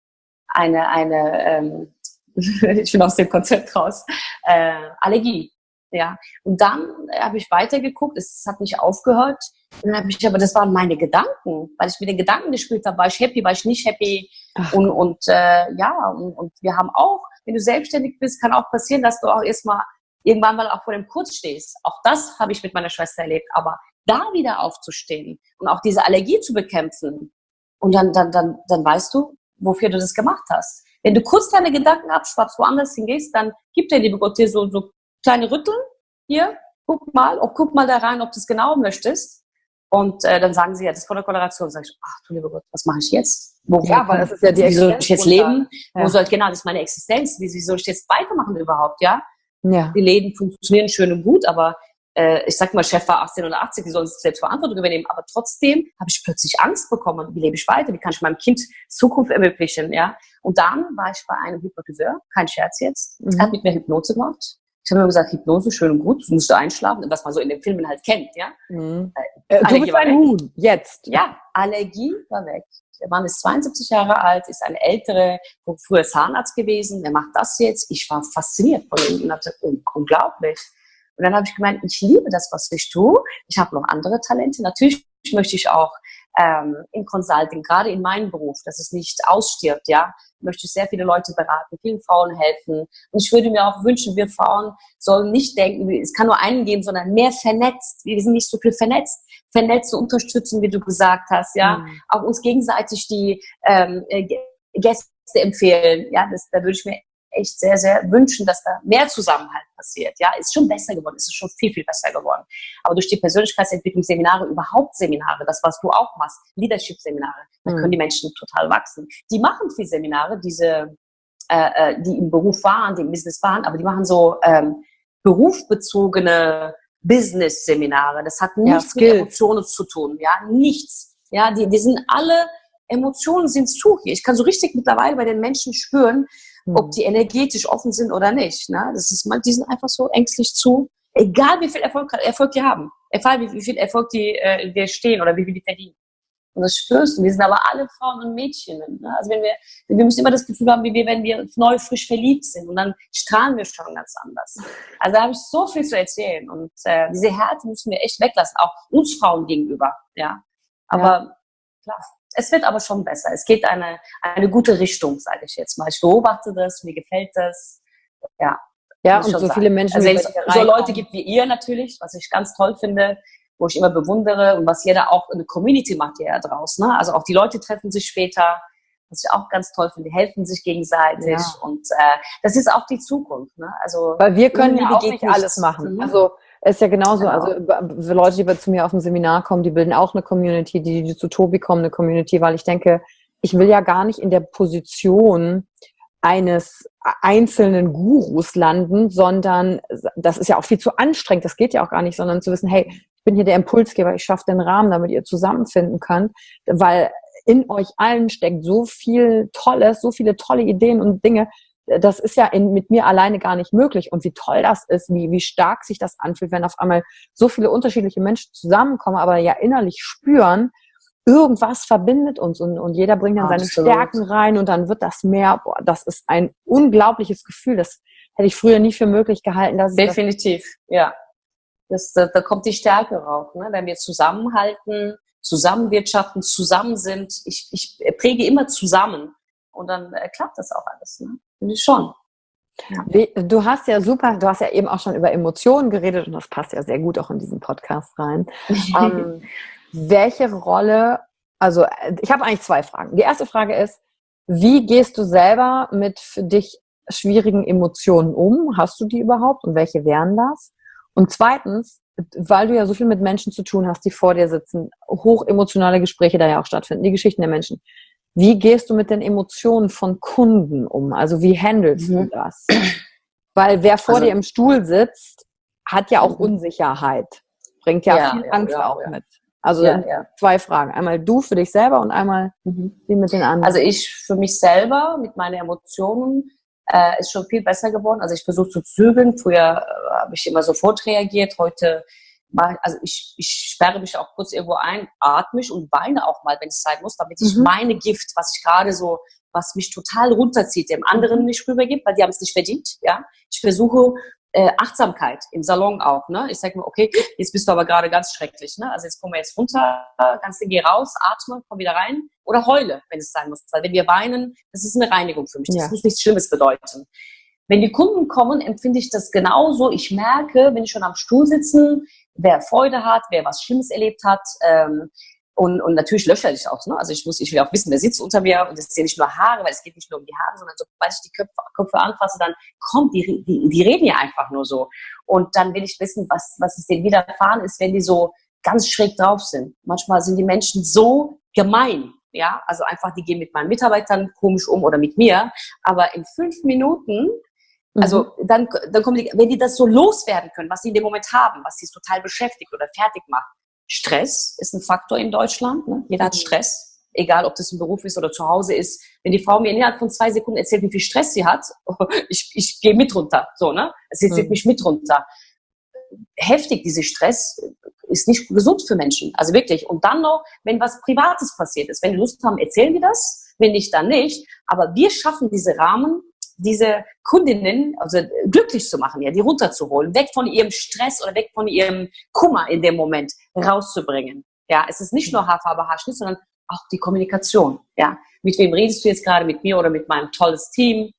ich bin aus dem Konzept raus, Allergie. Ja. Und dann habe ich weitergeguckt, es hat nicht aufgehört. Und dann habe ich, aber das waren meine Gedanken, weil ich mit den Gedanken gespielt habe, war ich happy, war ich nicht happy. Und wir haben auch, wenn du selbstständig bist, kann auch passieren, dass du auch irgendwann mal auch vor dem Kurz stehst. Auch das habe ich mit meiner Schwester erlebt. Aber da wieder aufzustehen und auch diese Allergie zu bekämpfen und dann weißt du, wofür du das gemacht hast. Wenn du kurz deine Gedanken abschwappst, woanders hingehst, dann gibt der liebe Gott dir so kleine Rütteln. Hier, guck mal da rein, ob du es genau möchtest. Und dann sagen sie, ja, das ist von der Koloration. Sag ich, ach du lieber Gott, was mache ich jetzt? Weil das ist ja die Existenz. Wie soll ich jetzt leben? Ja. Das ist meine Existenz. Wie soll ich jetzt weitermachen überhaupt, ja? Ja. Die Läden funktionieren schön und gut, aber ich sag mal, Chef war 18 oder 80, die sollen sich selbst Verantwortung übernehmen, aber trotzdem habe ich plötzlich Angst bekommen. Wie lebe ich weiter? Wie kann ich meinem Kind Zukunft ermöglichen? Ja? Und dann war ich bei einem Hypnotiseur, kein Scherz jetzt, er hat mit mir Hypnose gemacht. Ich habe mir gesagt, Hypnose, schön und gut, du musst einschlafen, was man so in den Filmen halt kennt. Ja? Du bist ein Huhn, jetzt. Ja, Allergie war weg. Der Mann ist 72 Jahre alt, ist eine ältere, früher Zahnarzt gewesen, der macht das jetzt. Ich war fasziniert von ihm und dachte, unglaublich. Und dann habe ich gemeint, ich liebe das, was ich tue. Ich habe noch andere Talente. Natürlich möchte ich auch im Consulting, gerade in meinem Beruf, dass es nicht ausstirbt, ja, möchte ich sehr viele Leute beraten, vielen Frauen helfen. Und ich würde mir auch wünschen, wir Frauen sollen nicht denken, es kann nur einen geben, sondern mehr vernetzt. Wir sind nicht so viel vernetzt. Vernetzt und unterstützen, wie du gesagt hast, ja. Auch uns gegenseitig die Gäste empfehlen, ja. Da würde ich mir echt sehr, sehr wünschen, dass da mehr Zusammenhalt passiert. Ja, ist schon besser geworden, ist schon viel, viel besser geworden. Aber durch die Persönlichkeitsentwicklungsseminare, überhaupt Seminare, das, was du auch machst, Leadership-Seminare, da können die Menschen total wachsen. Die machen viele Seminare, die im Beruf waren, die im Business waren, aber die machen so berufsbezogene Business-Seminare. Das hat nichts mit Emotionen zu tun. Ja, nichts. Ja, die sind alle, Emotionen sind zu hier. Ich kann so richtig mittlerweile bei den Menschen spüren, ob die energetisch offen sind oder nicht. Ne? Die sind einfach so ängstlich zu, egal wie viel Erfolg die haben, egal wie viel Erfolg die stehen oder wie viel die verdienen. Und das spürst du. Wir sind aber alle Frauen und Mädchen. Ne? Also wir müssen immer das Gefühl haben, wie wenn wir neu, frisch verliebt sind und dann strahlen wir schon ganz anders. Also da habe ich so viel zu erzählen und diese Härte müssen wir echt weglassen, auch uns Frauen gegenüber. Ja, aber klar. Es wird aber schon besser. Es geht eine gute Richtung, sage ich jetzt mal. Ich beobachte das, mir gefällt das. Ja, und so viele Menschen, also wenn es so Leute gibt wie ihr natürlich, was ich ganz toll finde, wo ich immer bewundere und was jeder auch eine Community macht ja draus. Ne? Also auch die Leute treffen sich später, was ich auch ganz toll finde, die helfen sich gegenseitig und das ist auch die Zukunft. Ne? Also weil wir können ja auch nicht alles machen. Also ist ja genauso, genau. Also Leute, die zu mir auf dem Seminar kommen, die bilden auch eine Community, die zu Tobi kommen, eine Community, weil ich denke, ich will ja gar nicht in der Position eines einzelnen Gurus landen, sondern das ist ja auch viel zu anstrengend, das geht ja auch gar nicht, sondern zu wissen, hey, ich bin hier der Impulsgeber, ich schaffe den Rahmen, damit ihr zusammenfinden könnt, weil in euch allen steckt so viel Tolles, so viele tolle Ideen und Dinge. Das ist ja mit mir alleine gar nicht möglich. Und wie toll das ist, wie stark sich das anfühlt, wenn auf einmal so viele unterschiedliche Menschen zusammenkommen, aber ja innerlich spüren, irgendwas verbindet uns und jeder bringt dann seine Stärken rein und dann wird das mehr. Boah, das ist ein unglaubliches Gefühl. Das hätte ich früher nie für möglich gehalten. Definitiv, ja. Da kommt die Stärke raus, ne? Wenn wir zusammenhalten, zusammenwirtschaften, zusammen sind. Ich präge immer zusammen und dann klappt das auch alles, ne? Finde ich schon. Ja. Du hast ja eben auch schon über Emotionen geredet und das passt ja sehr gut auch in diesen Podcast rein. Welche Rolle, also ich habe eigentlich 2 Fragen. Die erste Frage ist, wie gehst du selber mit für dich schwierigen Emotionen um? Hast du die überhaupt und welche wären das? Und zweitens, weil du ja so viel mit Menschen zu tun hast, die vor dir sitzen, hochemotionale Gespräche da ja auch stattfinden, die Geschichten der Menschen. Wie gehst du mit den Emotionen von Kunden um? Also wie handelst du das? Weil wer vor dir im Stuhl sitzt, hat ja auch Unsicherheit. Bringt ja viel Angst auch mit. Also 2 Fragen. Einmal du für dich selber und einmal wie mit den anderen. Also ich für mich selber, mit meinen Emotionen, ist schon viel besser geworden. Also ich versuche zu zügeln. Früher habe ich immer sofort reagiert. Heute ich sperre mich auch kurz irgendwo ein, atme mich und weine auch mal, wenn es sein muss, damit ich meine Gift, was ich gerade so, was mich total runterzieht, dem anderen nicht rübergibt, weil die haben es nicht verdient. Ja, ich versuche Achtsamkeit im Salon auch. Ne? Ich sage mir, okay, jetzt bist du aber gerade ganz schrecklich. Ne? Also jetzt kommen wir jetzt runter, kannst du geh raus, atme, komm wieder rein oder heule, wenn es sein muss. Weil wenn wir weinen, das ist eine Reinigung für mich. Das muss nichts Schlimmes bedeuten. Wenn die Kunden kommen, empfinde ich das genauso. Ich merke, wenn ich schon am Stuhl sitze, wer Freude hat, wer was Schlimmes erlebt hat. Und natürlich löcher ich auch. Ne? Also ich will auch wissen, wer sitzt unter mir. Und es sind nicht nur Haare, weil es geht nicht nur um die Haare, sondern sobald ich die Köpfe anfasse, dann kommt die reden ja einfach nur so. Und dann will ich wissen, was es denen widerfahren ist, wenn die so ganz schräg drauf sind. Manchmal sind die Menschen so gemein. Ja, also einfach, die gehen mit meinen Mitarbeitern komisch um oder mit mir. Aber in 5 Minuten, also dann kommen die, wenn die das so loswerden können, was sie in dem Moment haben, was sie total beschäftigt oder fertig macht. Stress ist ein Faktor in Deutschland. Ne? Jeder hat Stress, egal ob das im Beruf ist oder zu Hause ist. Wenn die Frau mir innerhalb von 2 Sekunden erzählt, wie viel Stress sie hat, ich gehe mit runter. So, ne? Sie zieht mich mit runter. Heftig, dieser Stress ist nicht gesund für Menschen. Also wirklich. Und dann noch, wenn was Privates passiert ist. Wenn die Lust haben, erzählen die das. Wenn nicht, dann nicht. Aber wir schaffen diese Rahmen, diese Kundinnen also glücklich zu machen, ja, die runterzuholen, weg von ihrem Stress oder weg von ihrem Kummer in dem Moment rauszubringen. Ja, es ist nicht nur Haarfarbe, Haarschnitt, sondern auch die Kommunikation. Ja, mit wem redest du jetzt gerade, mit mir oder mit meinem tolles Team?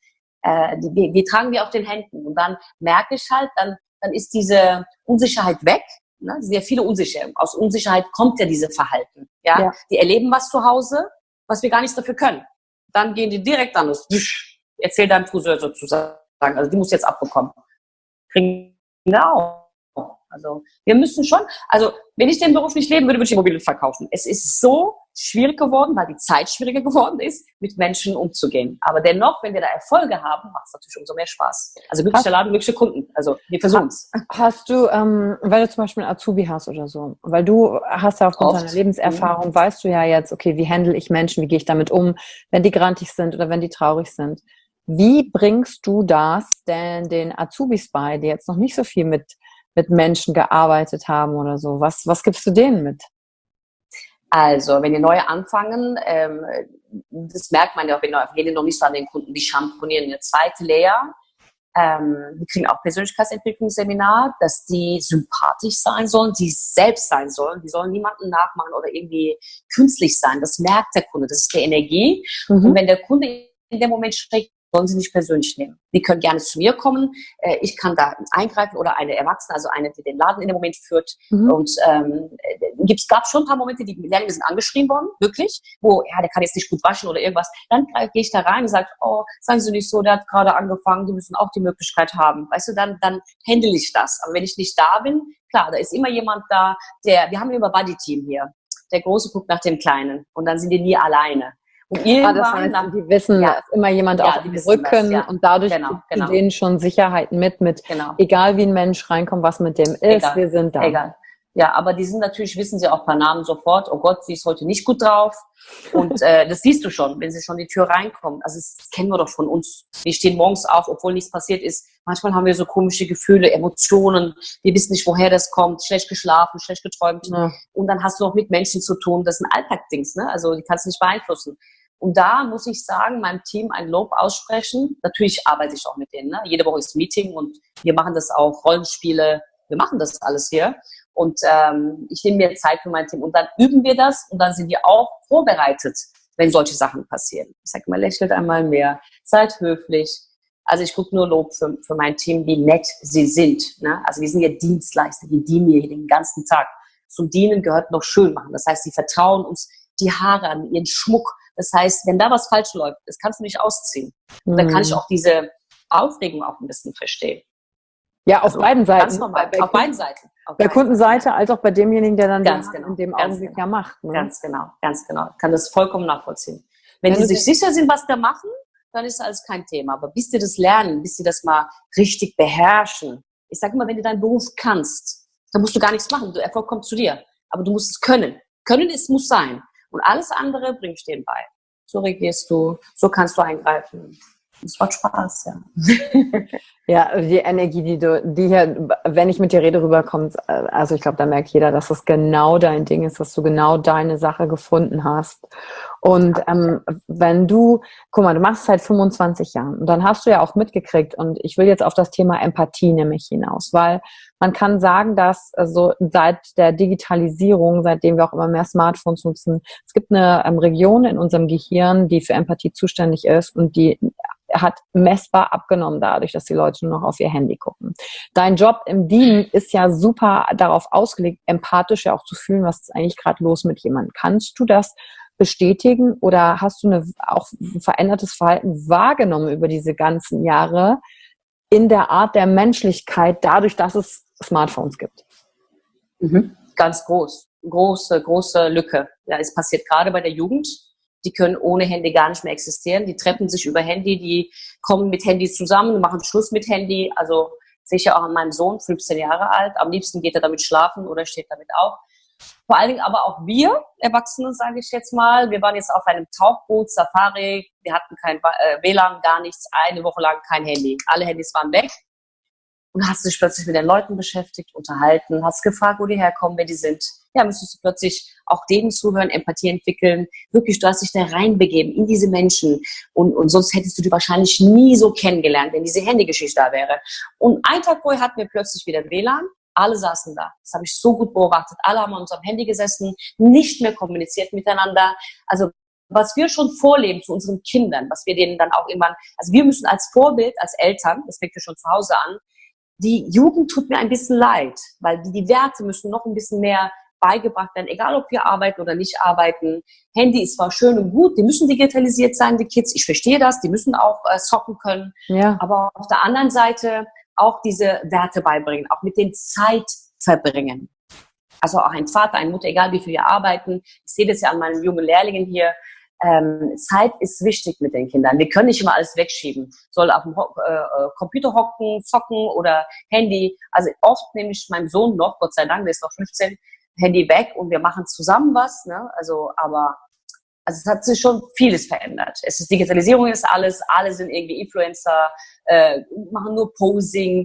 Die tragen wir auf den Händen und dann merke ich halt, dann ist diese Unsicherheit weg. Ne? Es sind ja viele Unsicher. Aus Unsicherheit kommt ja diese Verhalten. Ja, die erleben was zu Hause, was wir gar nichts dafür können. Dann gehen die direkt an uns. Erzähl deinem Friseur sozusagen, also die muss jetzt abbekommen. Kriegen wir auch. Also wir müssen schon, also wenn ich den Beruf nicht leben würde, würde ich Immobilien verkaufen. Es ist so schwierig geworden, weil die Zeit schwieriger geworden ist, mit Menschen umzugehen. Aber dennoch, wenn wir da Erfolge haben, macht es natürlich umso mehr Spaß. Also glücklicher Laden, glückliche Kunden. Also wir versuchen es. Hast du, weil du zum Beispiel einen Azubi hast oder so, weil du hast ja aufgrund deiner Lebenserfahrung, weißt du ja jetzt, okay, wie handle ich Menschen, wie gehe ich damit um, wenn die grantig sind oder wenn die traurig sind. Wie bringst du das denn den Azubis bei, die jetzt noch nicht so viel mit Menschen gearbeitet haben oder so? Was gibst du denen mit? Also, wenn die neu anfangen, das merkt man ja auch, wenn die noch nicht so an den Kunden, die schamponieren eine zweite Layer. Die kriegen auch Persönlichkeitsentwicklungsseminar, dass die sympathisch sein sollen, die selbst sein sollen. Die sollen niemanden nachmachen oder irgendwie künstlich sein. Das merkt der Kunde, das ist die Energie. Und wenn der Kunde in dem Moment schräg, sollen sie nicht persönlich nehmen. Die können gerne zu mir kommen. Ich kann da eingreifen oder eine Erwachsene, also eine, die den Laden in dem Moment führt. Und gab schon ein paar Momente, die wir sind angeschrien worden, wirklich, wo, ja, der kann jetzt nicht gut waschen oder irgendwas. Dann gehe ich da rein und sage, oh, sagen Sie nicht so, der hat gerade angefangen, die müssen auch die Möglichkeit haben. Weißt du, dann handle ich das. Aber wenn ich nicht da bin, klar, da ist immer jemand da, wir haben immer Buddy-Team hier. Der Große guckt nach dem Kleinen und dann sind die nie alleine. Und das heißt, die wissen, da ist immer jemand auf dem Rücken und dadurch gibt denen schon Sicherheiten mit egal wie ein Mensch reinkommt, was mit dem ist, wir sind da. Egal. Ja, aber die sind natürlich, wissen sie auch per Namen sofort, oh Gott, sie ist heute nicht gut drauf. Und das siehst du schon, wenn sie schon die Tür reinkommen. Also das kennen wir doch von uns. Wir stehen morgens auf, obwohl nichts passiert ist. Manchmal haben wir so komische Gefühle, Emotionen. Wir wissen nicht, woher das kommt. Schlecht geschlafen, schlecht geträumt. Ja. Und dann hast du auch mit Menschen zu tun. Das sind Alltagsdings, ne? Also die kannst du nicht beeinflussen. Und da muss ich sagen, meinem Team ein Lob aussprechen. Natürlich arbeite ich auch mit denen. Ne? Jede Woche ist Meeting und wir machen das auch, Rollenspiele. Wir machen das alles hier. Und ich nehme mir Zeit für mein Team. Und dann üben wir das und dann sind wir auch vorbereitet, wenn solche Sachen passieren. Ich sage mal, lächelt einmal mehr, seid höflich. Also ich gucke nur Lob für mein Team, wie nett sie sind. Ne? Also wir sind ja Dienstleister, die dienen hier den ganzen Tag. Zum Dienen gehört noch schön machen. Das heißt, sie vertrauen uns die Haare an, ihren Schmuck. Das heißt, wenn da was falsch läuft, das kannst du nicht ausziehen. Und dann kann ich auch diese Aufregung auch ein bisschen verstehen. Ja, auf beiden Seiten. Ganz normal, auf beiden Seiten. Bei Kundenseite als auch bei demjenigen, der dann in dem Augenblick ja macht. Ne? Ganz genau. Kann das vollkommen nachvollziehen. Wenn die sich sicher sind, was da machen, dann ist alles kein Thema. Aber bis die das lernen, bis die das mal richtig beherrschen. Ich sage immer, wenn du deinen Beruf kannst, dann musst du gar nichts machen. Der Erfolg kommt zu dir. Aber du musst es können. Können muss sein. Und alles andere bringe ich denen bei. So reagierst du, so kannst du eingreifen. Das macht Spaß, ja. Ja, die Energie, die hier, wenn ich mit dir rede, rüberkommt, also ich glaube, da merkt jeder, dass das genau dein Ding ist, dass du genau deine Sache gefunden hast. Und wenn guck mal, du machst es seit 25 Jahren und dann hast du ja auch mitgekriegt, und ich will jetzt auf das Thema Empathie nämlich hinaus, weil man kann sagen, dass so seit der Digitalisierung, seitdem wir auch immer mehr Smartphones nutzen, es gibt eine Region in unserem Gehirn, die für Empathie zuständig ist, und die hat messbar abgenommen dadurch, dass die Leute nur noch auf ihr Handy gucken. Dein Job im Dienen ist ja super darauf ausgelegt, empathisch ja auch zu fühlen, was ist eigentlich gerade los mit jemandem. Kannst du das bestätigen oder hast du auch ein verändertes Verhalten wahrgenommen über diese ganzen Jahre in der Art der Menschlichkeit, dadurch, dass es Smartphones gibt? Ganz große Lücke. Ja, es passiert gerade bei der Jugend. Die können ohne Handy gar nicht mehr existieren. Die treffen sich über Handy, die kommen mit Handy zusammen, machen Schluss mit Handy. Also sehe ich ja auch an meinem Sohn, 15 Jahre alt. Am liebsten geht er damit schlafen oder steht damit auf. Vor allen Dingen aber auch wir Erwachsene, sage ich jetzt mal. Wir waren jetzt auf einem Tauchboot, Safari. Wir hatten kein WLAN, gar nichts. Eine Woche lang kein Handy. Alle Handys waren weg. Und hast dich plötzlich mit den Leuten beschäftigt, unterhalten, hast gefragt, wo die herkommen, wer die sind. Ja, müsstest du plötzlich auch denen zuhören, Empathie entwickeln. Wirklich, du hast dich da reinbegeben in diese Menschen. Und sonst hättest du die wahrscheinlich nie so kennengelernt, wenn diese Handygeschichte da wäre. Und einen Tag vorher hatten wir plötzlich wieder WLAN. Alle saßen da. Das habe ich so gut beobachtet. Alle haben an unserem Handy gesessen, nicht mehr kommuniziert miteinander. Also was wir schon vorleben zu unseren Kindern, was wir denen dann auch irgendwann, also wir müssen als Vorbild, als Eltern, das fängt ja schon zu Hause an, die Jugend tut mir ein bisschen leid, weil die Werte müssen noch ein bisschen mehr beigebracht werden, egal ob wir arbeiten oder nicht arbeiten. Handy ist zwar schön und gut, die müssen digitalisiert sein, die Kids, ich verstehe das, die müssen auch zocken können, ja. Aber auf der anderen Seite auch diese Werte beibringen, auch mit den Zeit verbringen. Also auch ein Vater, eine Mutter, egal wie viel wir arbeiten, ich sehe das ja an meinen jungen Lehrlingen hier, Zeit ist wichtig mit den Kindern. Wir können nicht immer alles wegschieben. Soll auf dem Computer hocken, zocken oder Handy. Also oft nehme ich meinem Sohn noch, Gott sei Dank, der ist noch 15, Handy weg und wir machen zusammen was. Ne? Also es hat sich schon vieles verändert. Digitalisierung ist alles, alle sind irgendwie Influencer, machen nur Posing.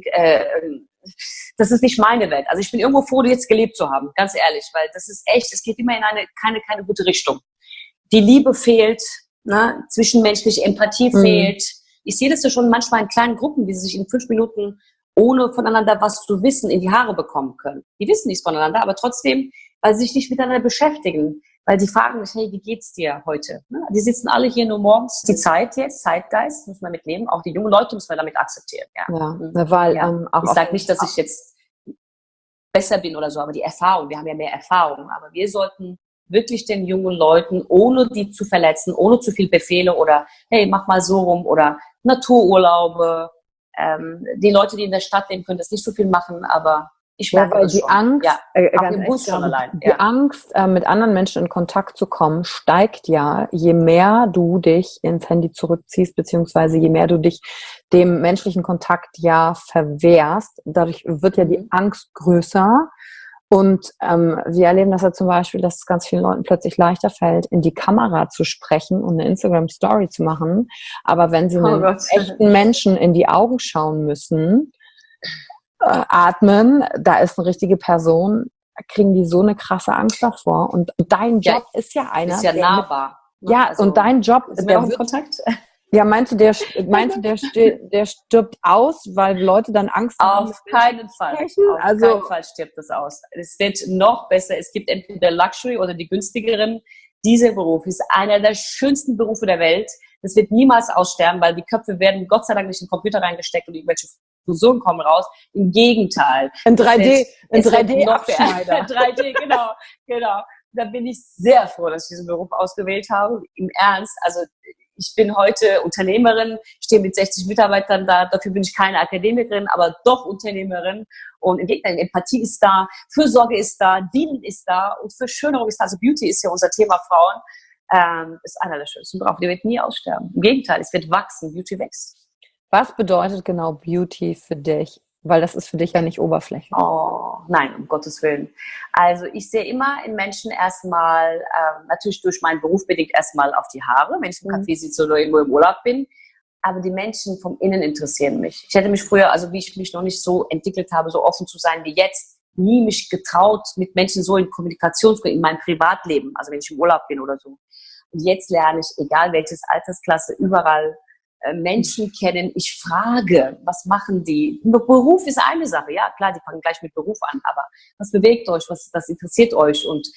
Das ist nicht meine Welt. Also ich bin irgendwo froh, jetzt gelebt zu haben, ganz ehrlich, weil das ist echt, es geht immer in keine gute Richtung. Die Liebe fehlt, ne? Zwischenmenschliche Empathie fehlt. Ich sehe das ja schon manchmal in kleinen Gruppen, wie sie sich in 5 Minuten ohne voneinander was zu wissen in die Haare bekommen können. Die wissen nichts voneinander, aber trotzdem, weil sie sich nicht miteinander beschäftigen, weil die fragen mich, hey, wie geht's dir heute? Ne? Die sitzen alle hier nur morgens. Die Zeit jetzt, Zeitgeist, muss man mitnehmen. Auch die jungen Leute muss man damit akzeptieren. Ja, weil auch ich sage nicht, dass ich jetzt besser bin oder so, aber die Erfahrung, wir haben ja mehr Erfahrung, aber wir sollten wirklich den jungen Leuten, ohne die zu verletzen, ohne zu viel Befehle oder hey, mach mal so rum oder Natururlaube. Die Leute, die in der Stadt leben, können das nicht so viel machen, aber ich merke das die schon. Angst, auch im Bus schon allein. Die Angst, mit anderen Menschen in Kontakt zu kommen, steigt ja, je mehr du dich ins Handy zurückziehst, beziehungsweise je mehr du dich dem menschlichen Kontakt ja verwehrst. Dadurch wird ja die Angst größer. Und wir erleben das ja zum Beispiel, dass es ganz vielen Leuten plötzlich leichter fällt, in die Kamera zu sprechen und eine Instagram-Story zu machen. Aber wenn sie einem echten Menschen in die Augen schauen müssen, atmen, da ist eine richtige Person, kriegen die so eine krasse Angst davor. Und dein Job ist ja einer. Ist ja nahbar. Ja, also, und dein Job ist der wird Kontakt. Ja, meinst du, der stirbt aus, weil Leute dann Angst haben? Auf keinen Fall. Auf keinen Fall stirbt es aus. Es wird noch besser. Es gibt entweder Luxury oder die günstigeren. Dieser Beruf ist einer der schönsten Berufe der Welt. Das wird niemals aussterben, weil die Köpfe werden Gott sei Dank nicht in den Computer reingesteckt und irgendwelche Fusionen kommen raus. Im Gegenteil. In 3D-Abschneider. 3D, genau. Da bin ich sehr froh, dass ich diesen Beruf ausgewählt habe. Im Ernst, also ich bin heute Unternehmerin, stehe mit 60 Mitarbeitern da, dafür bin ich keine Akademikerin, aber doch Unternehmerin. Und im Gegenteil, Empathie ist da, Fürsorge ist da, Dienen ist da und Verschönerung ist da. Also Beauty ist ja unser Thema Frauen. ist einer der schönsten Berufe. Die wird nie aussterben. Im Gegenteil, es wird wachsen. Beauty wächst. Was bedeutet genau Beauty für dich? Weil das ist für dich ja nicht Oberfläche. Oh, nein, um Gottes Willen. Also ich sehe immer in Menschen erstmal, natürlich durch meinen Beruf bedingt erstmal auf die Haare, wenn ich im Café sitze oder irgendwo im Urlaub bin. Aber die Menschen vom Innen interessieren mich. Ich hätte mich früher, also wie ich mich noch nicht so entwickelt habe, so offen zu sein wie jetzt, nie mich getraut, mit Menschen so in Kommunikation zu gehen, in meinem Privatleben, also wenn ich im Urlaub bin oder so. Und jetzt lerne ich, egal welches Altersklasse, überall Menschen kennen. Ich frage, was machen die? Beruf ist eine Sache, ja klar, die fangen gleich mit Beruf an, aber was bewegt euch, was interessiert euch? Und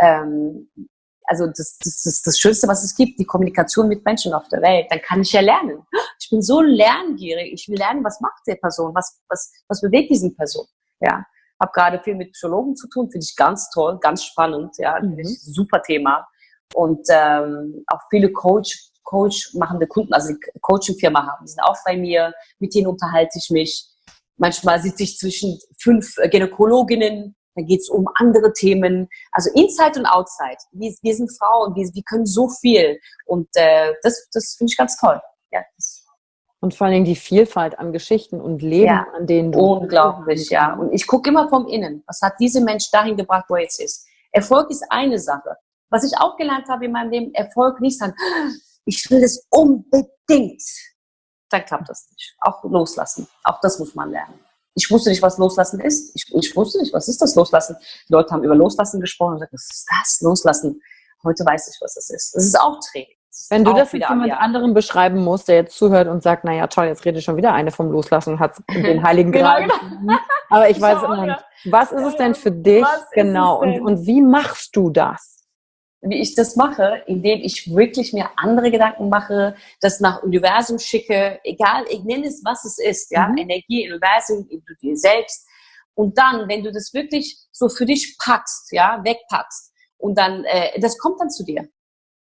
also das ist das Schönste, was es gibt, die Kommunikation mit Menschen auf der Welt. Dann kann ich ja lernen. Ich bin so lerngierig. Ich will lernen, was macht der Person? Was bewegt diesen Person? Ja, habe gerade viel mit Psychologen zu tun. Finde ich ganz toll, ganz spannend. Ja, super Thema. Und auch viele Coach machende Kunden, also die Coaching-Firma haben, die sind auch bei mir. Mit denen unterhalte ich mich. Manchmal sitze ich zwischen 5 Gynäkologinnen. Dann geht es um andere Themen, also Inside und Outside. Wir sind Frauen, wir können so viel und das finde ich ganz toll. Ja. Und vor allen Dingen die Vielfalt an Geschichten und Leben, an denen du... Unglaublich, ja. Und ich gucke immer vom Innen. Was hat dieser Mensch dahin gebracht, wo er jetzt ist? Erfolg ist eine Sache. Was ich auch gelernt habe in meinem Leben, Erfolg nicht sagen, ich will das unbedingt. Dann klappt das nicht. Auch loslassen. Auch das muss man lernen. Ich wusste nicht, was Loslassen ist. Ich wusste nicht, was ist das Loslassen. Die Leute haben über Loslassen gesprochen und gesagt, was ist das, Loslassen? Heute weiß ich, was das ist. Das ist auch Training. Wenn du das mit jemand anderem beschreiben musst, der jetzt zuhört und sagt, naja, toll, jetzt redet schon wieder eine vom Loslassen und hat den Heiligen Gral. Genau. Aber ich weiß immer nicht, was ist es denn für dich genau und wie machst du das? Wie ich das mache, indem ich wirklich mir andere Gedanken mache, das nach Universum schicke, egal, ich nenne es, was es ist, ja, Energie, Universum, du dir selbst. Und dann, wenn du das wirklich so für dich packst, ja, wegpackst, und dann, das kommt dann zu dir.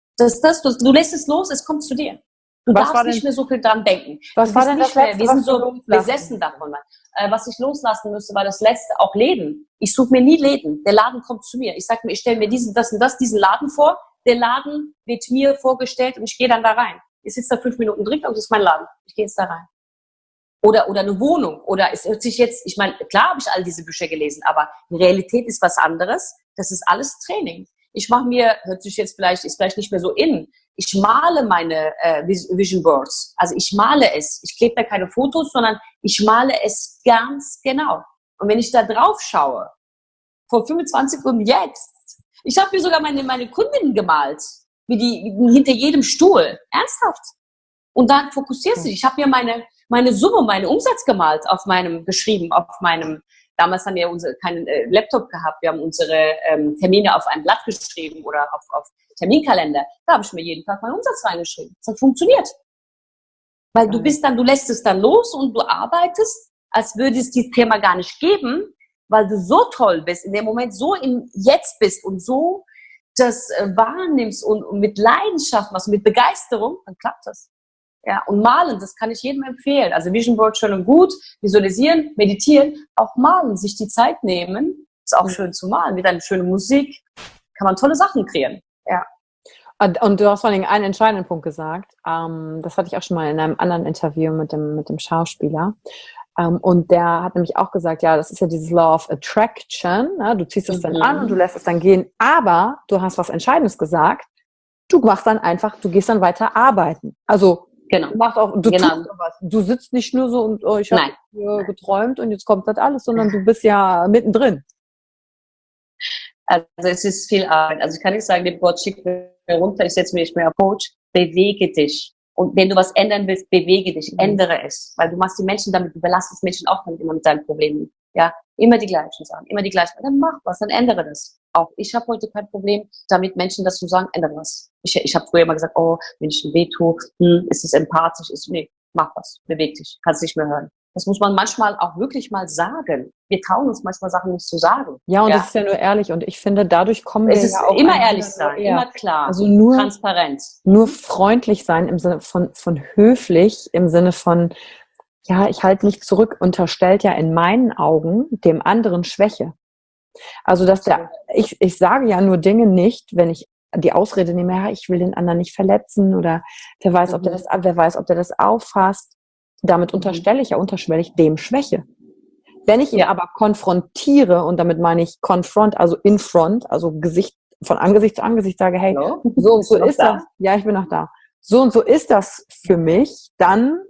Du lässt es los, es kommt zu dir. Du darfst nicht mehr so viel dran denken. Was war denn das Letzte, wir sind so besessen davon. Was ich loslassen müsste, war das Letzte, auch Läden. Ich suche mir nie Läden. Der Laden kommt zu mir. Ich sage mir, ich stelle mir diesen Laden vor. Der Laden wird mir vorgestellt und ich gehe dann da rein. Ich sitze da 5 Minuten drin und das ist mein Laden. Ich gehe jetzt da rein. Oder eine Wohnung. Oder es hört sich jetzt, ich meine, klar habe ich all diese Bücher gelesen, aber die Realität ist was anderes. Das ist alles Training. Ich mache mir, hört sich jetzt vielleicht, ist vielleicht nicht mehr so in, ich male meine Vision Boards. Also ich male es. Ich klebe da keine Fotos, sondern ich male es ganz genau. Und wenn ich da drauf schaue, vor 25 und jetzt, ich habe mir sogar meine Kundinnen gemalt, wie hinter jedem Stuhl. Ernsthaft. Und dann fokussierst du dich. Ich habe mir meine Summe, meinen Umsatz gemalt, geschrieben auf meinem, damals haben wir keinen Laptop gehabt, wir haben unsere Termine auf ein Blatt geschrieben oder auf Terminkalender. Da habe ich mir jeden Tag meinen Umsatz reingeschrieben. Das hat funktioniert. Weil du lässt es dann los und du arbeitest, als würde es dieses Thema gar nicht geben, weil du so toll bist, in dem Moment so im Jetzt bist und so das wahrnimmst und mit Leidenschaft machst, mit Begeisterung, dann klappt das. Ja, und malen, das kann ich jedem empfehlen. Also Vision Board schön und gut, visualisieren, meditieren, auch malen, sich die Zeit nehmen, ist auch schön zu malen, mit einer schönen Musik, kann man tolle Sachen kreieren. Ja. Und du hast vor allem einen entscheidenden Punkt gesagt, das hatte ich auch schon mal in einem anderen Interview mit dem Schauspieler, und der hat nämlich auch gesagt, ja, das ist ja dieses Law of Attraction, ne? Du ziehst es dann an und du lässt es dann gehen, aber du hast was Entscheidendes gesagt, du gehst dann weiter arbeiten. Also genau. Du machst auch, du tust was. Du sitzt nicht nur so und ich habe geträumt und jetzt kommt das alles, sondern du bist ja mittendrin. Also es ist viel Arbeit. Also ich kann nicht sagen, dem Gott schickt mir runter, ich setze mich mehr auf Coach, bewege dich. Und wenn du was ändern willst, bewege dich, ändere es. Weil du machst die Menschen damit, du belastest Menschen auch damit immer mit deinen Problemen. Ja, immer die gleichen Sachen, immer die gleichen. Dann mach was, dann ändere das. Auch ich habe heute kein Problem, damit Menschen das zu sagen, ändere was. Ich habe früher immer gesagt, oh, wenn ich weh tue, ist es empathisch? Nee, mach was, beweg dich, kannst nicht mehr hören. Das muss man manchmal auch wirklich mal sagen. Wir trauen uns manchmal Sachen nicht zu sagen. Ja, und das ist ja nur ehrlich. Und ich finde, dadurch kommen wir ja auch... immer ehrlich sein, immer klar, also nur transparent. Nur freundlich sein im Sinne von höflich, im Sinne von, ja, ich halte nicht zurück, unterstellt ja in meinen Augen dem anderen Schwäche. Also, ich sage ja nur Dinge nicht, wenn ich die Ausrede nehme, ja, ich will den anderen nicht verletzen oder wer weiß, ob der das auffasst. Damit unterstelle ich ja unterschwellig dem Schwäche. Wenn ich ihn aber konfrontiere, und damit meine ich confront, also in front, also von Angesicht zu Angesicht sage, hey, so und so ist das. Ja, ich bin noch da. So und so ist das für mich, dann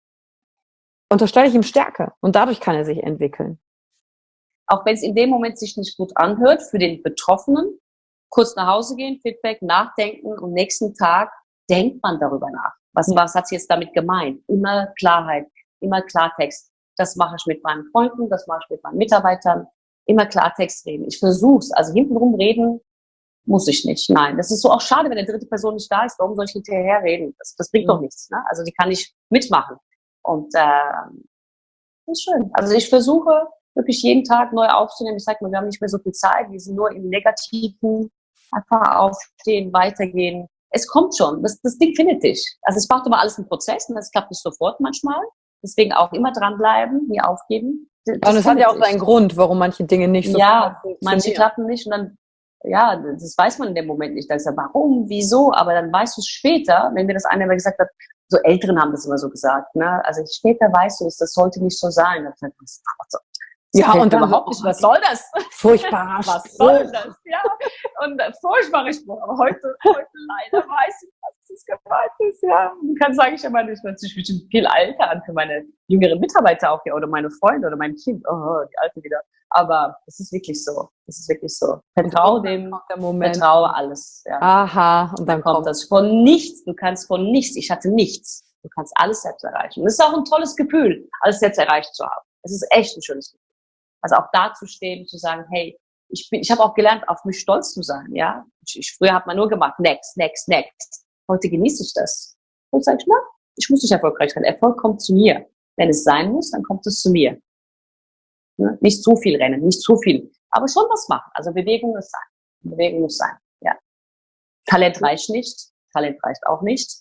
unterstelle ich ihm Stärke und dadurch kann er sich entwickeln. Auch wenn es in dem Moment sich nicht gut anhört, für den Betroffenen, kurz nach Hause gehen, Feedback, nachdenken und nächsten Tag denkt man darüber nach. Was hat sie jetzt damit gemeint? Immer Klarheit, immer Klartext. Das mache ich mit meinen Freunden, das mache ich mit meinen Mitarbeitern. Immer Klartext reden. Ich versuch's. Also hintenrum reden muss ich nicht. Nein, das ist so auch schade, wenn eine dritte Person nicht da ist. Warum soll ich hinterher reden? Das bringt doch nichts. Ne? Also die kann nicht mitmachen. Und das ist schön. Also ich versuche wirklich jeden Tag neu aufzunehmen. Ich sage mal, wir haben nicht mehr so viel Zeit. Wir sind nur im Negativen. Einfach aufstehen, weitergehen. Es kommt schon. Das Ding findet dich. Also es braucht immer alles einen Prozess und das klappt nicht sofort manchmal. Deswegen auch immer dranbleiben, nie aufgeben. Und es hat ja auch seinen Grund, warum manche Dinge nicht so funktionieren. Ja, manche klappen nicht und dann, ja, das weiß man in dem Moment nicht. Da ist ja, warum, wieso, aber dann weißt du es später, wenn mir das einer mal gesagt hat, so Älteren haben das immer so gesagt, ne? Also später weißt du, das sollte nicht so sein. Da sagt man, ja, und dann überhaupt nicht, was soll das? Furchtbarer was soll das? Ja, und furchtbarer Spruch. Aber heute leider weiß ich, was das gemeint ist. Ja, du kannst sagen, ich habe natürlich bestimmt viel älter an für meine jüngeren Mitarbeiter auch, ja, oder meine Freunde oder mein Kind. Oh, die Alte wieder. Aber es ist wirklich so. Es ist wirklich so. Vertraue dem, vertraue alles. Ja. Aha, und dann kommt das von nichts. Du kannst von nichts. Ich hatte nichts. Du kannst alles selbst erreichen. Und es ist auch ein tolles Gefühl, alles selbst erreicht zu haben. Es ist echt ein schönes Gefühl. Also auch da zu stehen, zu sagen, hey, ich habe auch gelernt, auf mich stolz zu sein, ja. Früher hat man nur gemacht, next. Heute genieße ich das. Und sage ich, na, ich muss nicht erfolgreich sein. Erfolg kommt zu mir. Wenn es sein muss, dann kommt es zu mir. Ne? Nicht zu viel rennen, nicht zu viel, aber schon was machen. Also Bewegung muss sein. Bewegung muss sein, ja. Talent reicht nicht. Talent reicht auch nicht.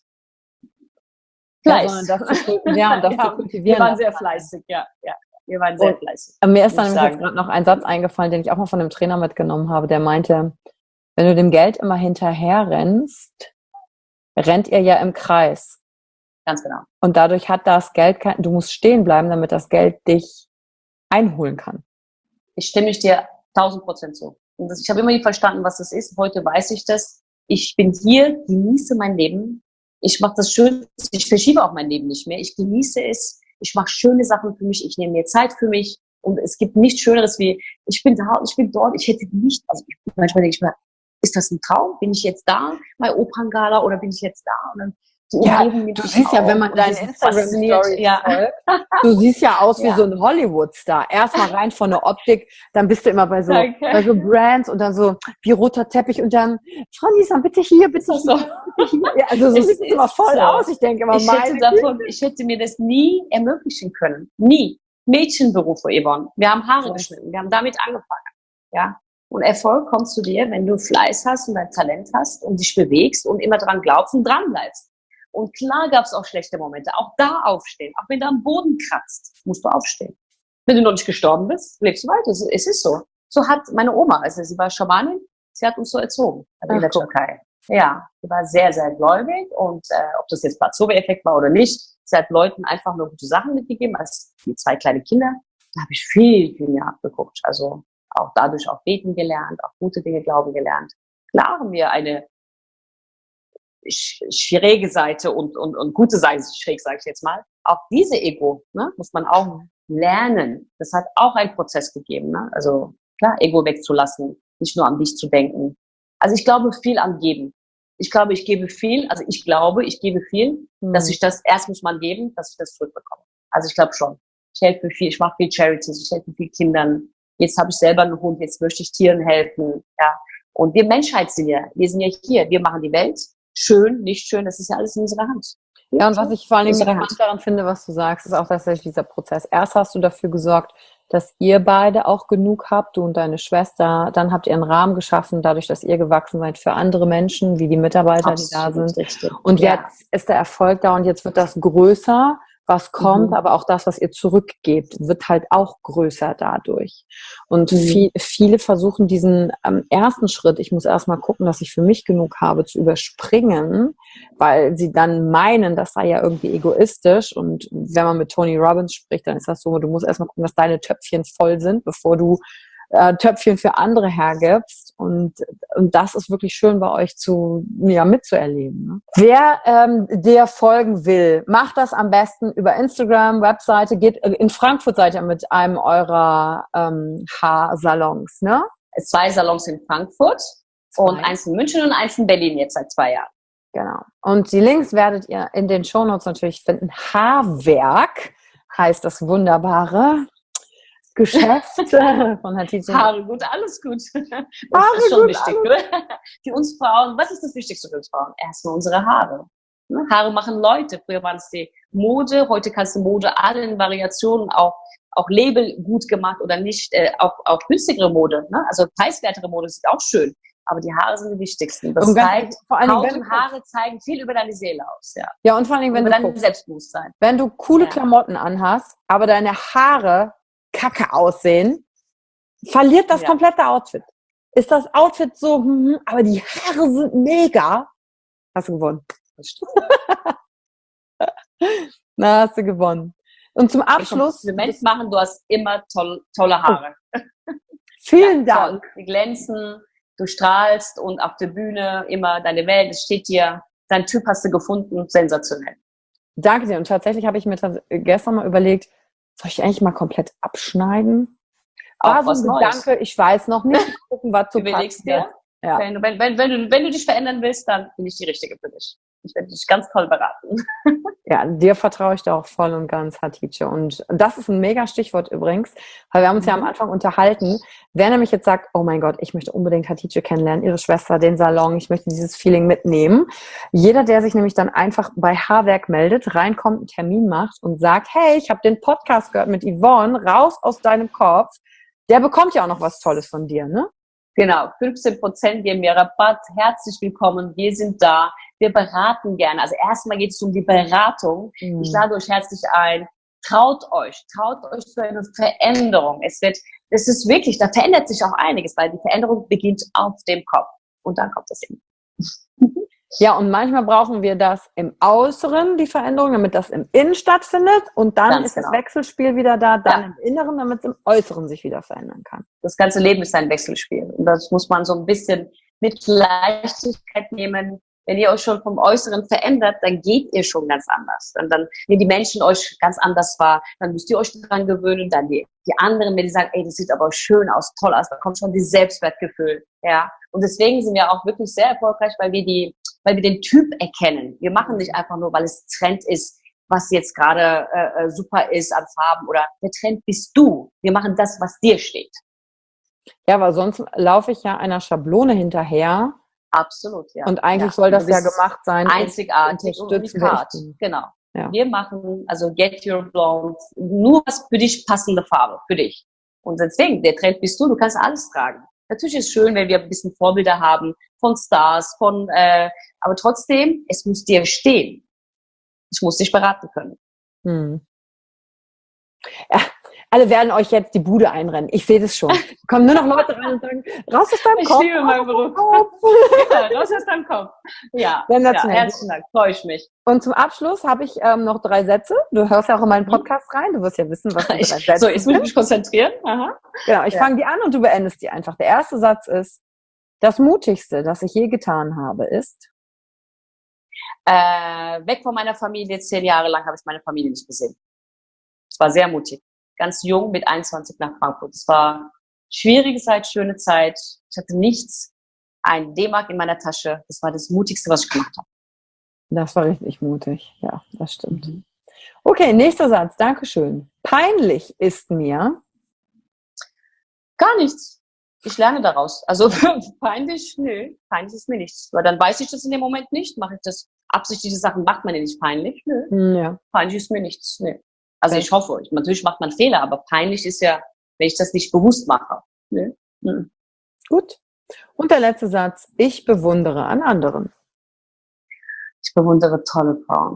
Fleiß. Ja, und das zu kultivieren. Wir waren sehr fleißig, ja. Wir waren sehr fleißig. Mir ist dann jetzt gerade noch ein Satz eingefallen, den ich auch mal von einem Trainer mitgenommen habe, der meinte, wenn du dem Geld immer hinterher rennst, rennt ihr ja im Kreis. Ganz genau. Und dadurch hat das Geld, du musst stehen bleiben, damit das Geld dich einholen kann. Ich stimme dir 1000% zu. Und ich habe immer nie verstanden, was das ist. Heute weiß ich das. Ich bin hier, genieße mein Leben. Ich mache das schön. Ich verschiebe auch mein Leben nicht mehr. Ich genieße es. Ich mache schöne Sachen für mich, ich nehme mir Zeit für mich und es gibt nichts Schöneres wie, ich bin da, ich bin dort, ich hätte nicht, also manchmal denke ich mir, ist das ein Traum? Bin ich jetzt da bei Operngala oder bin ich jetzt da? Und dann ja, du siehst ja, wenn man deine Instagram-Story folgt, du siehst ja aus wie so ein Hollywood-Star. Erstmal rein von der Optik, dann bist du immer bei so Brands und dann so wie roter Teppich und dann, Frau Nisan, bitte hier, bitte hier, bitte hier. Ja, also so sieht es immer voll aus. Ich denke immer, ich hätte mir das nie ermöglichen können. Nie. Mädchenberufe, Yvonne. Wir haben Haare geschnitten. Wir haben damit angefangen. Ja. Und Erfolg kommt zu dir, wenn du Fleiß hast und dein Talent hast und dich bewegst und immer dran glaubst und dran bleibst. Und klar gab es auch schlechte Momente. Auch da aufstehen. Auch wenn du am Boden kratzt, musst du aufstehen. Wenn du noch nicht gestorben bist, lebst du weiter. Es ist so. So hat meine Oma, also sie war Schamanin, sie hat uns so erzogen in der Türkei. Ja, sie war sehr, sehr gläubig und ob das jetzt Placebo-Effekt war oder nicht, sie hat Leuten einfach nur gute Sachen mitgegeben, als die 2 kleine Kinder. Da habe ich viel mehr abgeguckt. Also auch dadurch auch beten gelernt, auch gute Dinge glauben gelernt. Klar haben wir eine schräge Seite und gute Seite, schräg sage ich jetzt mal. Auch diese Ego, ne, muss man auch lernen. Das hat auch einen Prozess gegeben. Ne? Also klar, Ego wegzulassen, nicht nur an dich zu denken. Also ich glaube viel am Geben. Ich glaube, ich gebe viel. Also ich gebe viel, dass ich das, erst muss man geben, dass ich das zurückbekomme. Also ich glaube schon. Ich helfe viel, ich mache viel Charities, ich helfe viel Kindern. Jetzt habe ich selber einen Hund, jetzt möchte ich Tieren helfen. Ja. Und wir Menschheit sind ja hier. Wir machen die Welt schön, nicht schön, das ist ja alles in unserer Hand. Ja, und was ich vor allen Dingen spannend daran finde, was du sagst, ist auch tatsächlich dieser Prozess. Erst hast du dafür gesorgt, dass ihr beide auch genug habt, du und deine Schwester. Dann habt ihr einen Rahmen geschaffen, dadurch, dass ihr gewachsen seid für andere Menschen, wie die Mitarbeiter, die da sind. Richtig. Und jetzt ist der Erfolg da und jetzt wird das größer, was kommt, aber auch das, was ihr zurückgebt, wird halt auch größer dadurch. Und viele versuchen diesen ersten Schritt, ich muss erstmal gucken, dass ich für mich genug habe, zu überspringen, weil sie dann meinen, das sei ja irgendwie egoistisch. Und wenn man mit Tony Robbins spricht, dann ist das so, du musst erstmal gucken, dass deine Töpfchen voll sind, bevor du Töpfchen für andere hergibst. Und das ist wirklich schön bei euch mitzuerleben. Ne? Wer dir folgen will, macht das am besten über Instagram, Webseite, geht in Frankfurt seid ihr mit einem eurer Haarsalons, ne? 2 Salons in Frankfurt und 1 in München und 1 in Berlin jetzt seit 2 Jahren. Genau. Und die Links werdet ihr in den Shownotes natürlich finden. Haarwerk heißt das wunderbare Geschäft von Hatice. Haare gut, alles gut. Das Haare ist schon gut, wichtig, oder? Für uns Frauen, was ist das Wichtigste für uns Frauen? Erstmal unsere Haare. Haare machen Leute. Früher waren es die Mode, heute kannst du Mode alle in Variationen, auch Label gut gemacht oder nicht, auch günstigere Mode. Ne? Also preiswertere Mode ist auch schön. Aber die Haare sind die wichtigsten. Das zeigt, Haut und Haare zeigen viel über deine Seele aus. Ja, und vor allem, wenn über du dein Selbstbewusstsein. Wenn du coole Klamotten anhast, aber deine Haare kacke aussehen, verliert das komplette Outfit. Ist das Outfit so, aber die Haare sind mega, hast du gewonnen. Na, hast du gewonnen. Und zum Abschluss... Kompliment machen, du hast immer tolle Haare. Vielen Dank. Toll. Die glänzen, du strahlst und auf der Bühne immer deine Welt, es steht dir, dein Typ hast du gefunden, sensationell. Danke dir. Und tatsächlich habe ich mir gestern mal überlegt, soll ich eigentlich mal komplett abschneiden? War so ein Gedanke, ich weiß noch nicht. Mal gucken, was zu überlegst dir. Ja. Wenn du dich verändern willst, dann bin ich die Richtige für dich. Ich werde dich ganz toll beraten. Ja, dir vertraue ich da auch voll und ganz, Hatice. Und das ist ein mega Stichwort übrigens, weil wir haben uns ja am Anfang unterhalten. Wer nämlich jetzt sagt, oh mein Gott, ich möchte unbedingt Hatice kennenlernen, ihre Schwester, den Salon, ich möchte dieses Feeling mitnehmen. Jeder, der sich nämlich dann einfach bei Haarwerk meldet, reinkommt, einen Termin macht und sagt, hey, ich habe den Podcast gehört mit Yvonne, raus aus deinem Kopf, der bekommt ja auch noch was Tolles von dir, ne? Genau, 15% geben wir Rabatt. Herzlich willkommen, wir sind da. Wir beraten gerne. Also erstmal geht es um die Beratung. Ich lade euch herzlich ein. Traut euch zu einer Veränderung. Es ist wirklich, da verändert sich auch einiges, weil die Veränderung beginnt auf dem Kopf. Und dann kommt das hin. Ja, und manchmal brauchen wir das im Äußeren, die Veränderung, damit das im Innen stattfindet. Und dann ist das Wechselspiel wieder da, dann im Inneren, damit es im Äußeren sich wieder verändern kann. Das ganze Leben ist ein Wechselspiel. Und das muss man so ein bisschen mit Leichtigkeit nehmen. Wenn ihr euch schon vom Äußeren verändert, dann geht ihr schon ganz anders. Und dann nehmen die Menschen euch ganz anders wahr. Dann müsst ihr euch daran gewöhnen. Dann die anderen, wenn die sagen, ey, das sieht aber schön aus, toll aus, da kommt schon dieses Selbstwertgefühl. Ja. Und deswegen sind wir auch wirklich sehr erfolgreich, weil wir den Typ erkennen. Wir machen nicht einfach nur, weil es Trend ist, was jetzt gerade super ist an Farben, oder der Trend bist du. Wir machen das, was dir steht. Ja, weil sonst laufe ich ja einer Schablone hinterher. Absolut, ja. Und eigentlich soll das ja gemacht sein. Einzigartig und unikat. Genau. Ja. Wir machen, also Get Your Blonde, nur was für dich passende Farbe, für dich. Und deswegen, der Trend bist du, du kannst alles tragen. Natürlich ist es schön, wenn wir ein bisschen Vorbilder haben von Stars, aber trotzdem, es muss dir stehen. Ich muss dich beraten können. Ja, alle werden euch jetzt die Bude einrennen. Ich sehe das schon. Kommen nur noch Leute rein und sagen, raus aus deinem Kopf. Ich liebe meinen Beruf. Ja, raus aus deinem Kopf. Ja, herzlichen Dank. Freue ich mich. Und zum Abschluss habe ich noch 3 Sätze. Du hörst ja auch in meinen Podcast rein. Du wirst ja wissen, was die 3 Sätze sind. So, jetzt muss ich mich konzentrieren. Aha. Genau, ich fange die an und du beendest die einfach. Der erste Satz ist, das Mutigste, das ich je getan habe, ist? Weg von meiner Familie. 10 Jahre lang habe ich meine Familie nicht gesehen. Es war sehr mutig. Ganz jung, mit 21 nach Frankfurt. Es war schwierige Zeit, schöne Zeit. Ich hatte nichts, ein D-Mark in meiner Tasche. Das war das Mutigste, was ich gemacht habe. Das war richtig mutig. Ja, das stimmt. Okay, nächster Satz. Dankeschön. Peinlich ist mir? Gar nichts. Ich lerne daraus. Also peinlich, nö. Peinlich ist mir nichts. Weil dann weiß ich das in dem Moment nicht. Mache ich das, absichtliche Sachen macht man ja nicht peinlich. Nö. Ja. Peinlich ist mir nichts. Nö. Also ich hoffe, natürlich macht man Fehler, aber peinlich ist ja, wenn ich das nicht bewusst mache. Ne? Gut. Und der letzte Satz. Ich bewundere an anderen. Ich bewundere tolle Frauen.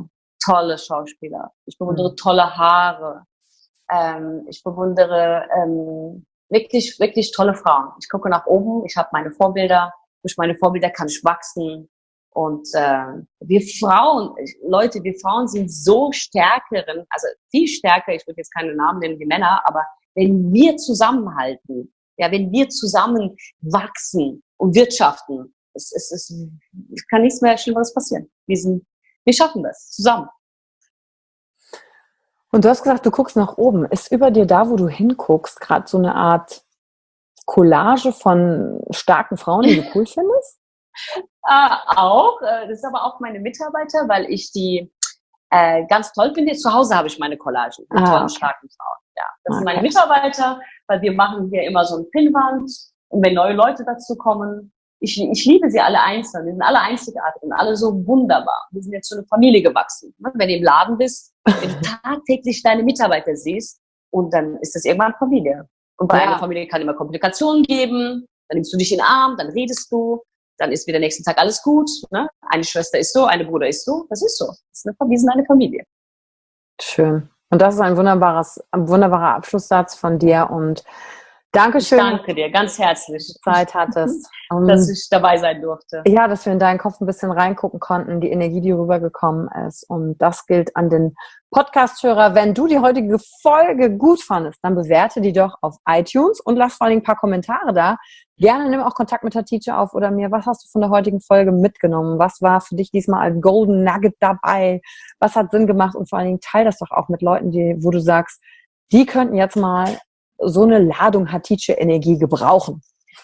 tolle Schauspieler. Ich bewundere tolle Haare. Ich bewundere wirklich, wirklich tolle Frauen. Ich gucke nach oben, ich habe meine Vorbilder. Durch meine Vorbilder kann ich wachsen. Und wir Frauen sind so stärkeren, also viel stärker, ich würde jetzt keine Namen nennen wie Männer, aber wenn wir zusammenhalten, ja, wenn wir zusammen wachsen und wirtschaften, es kann nichts mehr Schlimmeres passieren. Wir schaffen das zusammen. Und du hast gesagt, du guckst nach oben. Ist über dir da, wo du hinguckst, gerade so eine Art Collage von starken Frauen, die du cool findest? Auch. Das ist aber auch meine Mitarbeiter, weil ich die ganz toll finde. Zu Hause habe ich meine Collagen mit tollen, starken Frauen. Ja, das sind meine Mitarbeiter, weil wir machen hier immer so ein Pinnwand. Und wenn neue Leute dazu kommen, ich liebe sie alle einzeln. Die sind alle einzigartig und alle so wunderbar. Wir sind jetzt so eine Familie gewachsen. Wenn du im Laden bist, wenn du tagtäglich deine Mitarbeiter siehst, und dann ist das irgendwann Familie. Und bei einer Familie kann immer Komplikationen geben. Dann nimmst du dich in den Arm, dann redest du. Dann ist wieder nächsten Tag alles gut. Ne? Eine Schwester ist so, eine Bruder ist so. Das ist so. Wir sind eine Familie. Schön. Und das ist ein wunderbarer Abschlusssatz von dir. Und Dankeschön. Ich danke dir ganz herzlich. Zeit hattest. Dass ich dabei sein durfte. Ja, dass wir in deinen Kopf ein bisschen reingucken konnten, die Energie, die rübergekommen ist. Und das gilt an den Podcast-Hörer. Wenn du die heutige Folge gut fandest, dann bewerte die doch auf iTunes und lass vor allem ein paar Kommentare da. Gerne nimm auch Kontakt mit Hatice auf oder mir. Was hast du von der heutigen Folge mitgenommen? Was war für dich diesmal als Golden Nugget dabei? Was hat Sinn gemacht? Und vor allen Dingen teil das doch auch mit Leuten, wo du sagst, die könnten jetzt mal so eine Ladung Hatice-Energie gebrauchen.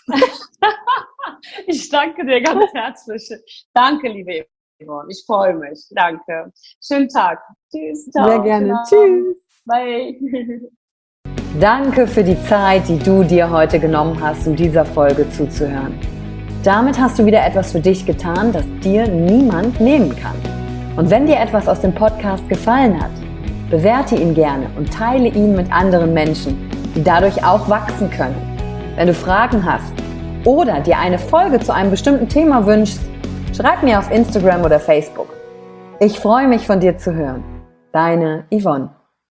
Ich danke dir ganz herzlich. Danke, liebe Yvonne. Ich freue mich. Danke. Schönen Tag. Tschüss. Ciao. Sehr gerne. Tschüss. Bye. Danke für die Zeit, die du dir heute genommen hast, um dieser Folge zuzuhören. Damit hast du wieder etwas für dich getan, das dir niemand nehmen kann. Und wenn dir etwas aus dem Podcast gefallen hat, bewerte ihn gerne und teile ihn mit anderen Menschen, die dadurch auch wachsen können. Wenn du Fragen hast oder dir eine Folge zu einem bestimmten Thema wünschst, schreib mir auf Instagram oder Facebook. Ich freue mich, von dir zu hören. Deine Yvonne.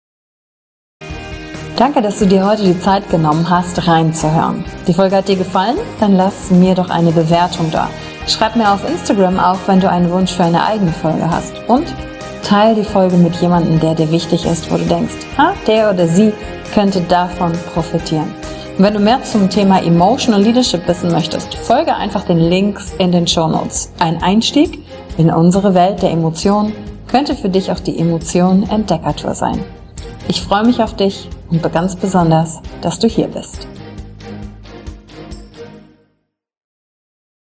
Danke, dass du dir heute die Zeit genommen hast, reinzuhören. Die Folge hat dir gefallen? Dann lass mir doch eine Bewertung da. Schreib mir auf Instagram auch, wenn du einen Wunsch für eine eigene Folge hast. Und teile die Folge mit jemandem, der dir wichtig ist, wo du denkst, der oder sie könnte davon profitieren. Und wenn du mehr zum Thema Emotional Leadership wissen möchtest, folge einfach den Links in den Shownotes. Ein Einstieg in unsere Welt der Emotionen könnte für dich auch die Emotionen-Entdeckertour sein. Ich freue mich auf dich und ganz besonders, dass du hier bist.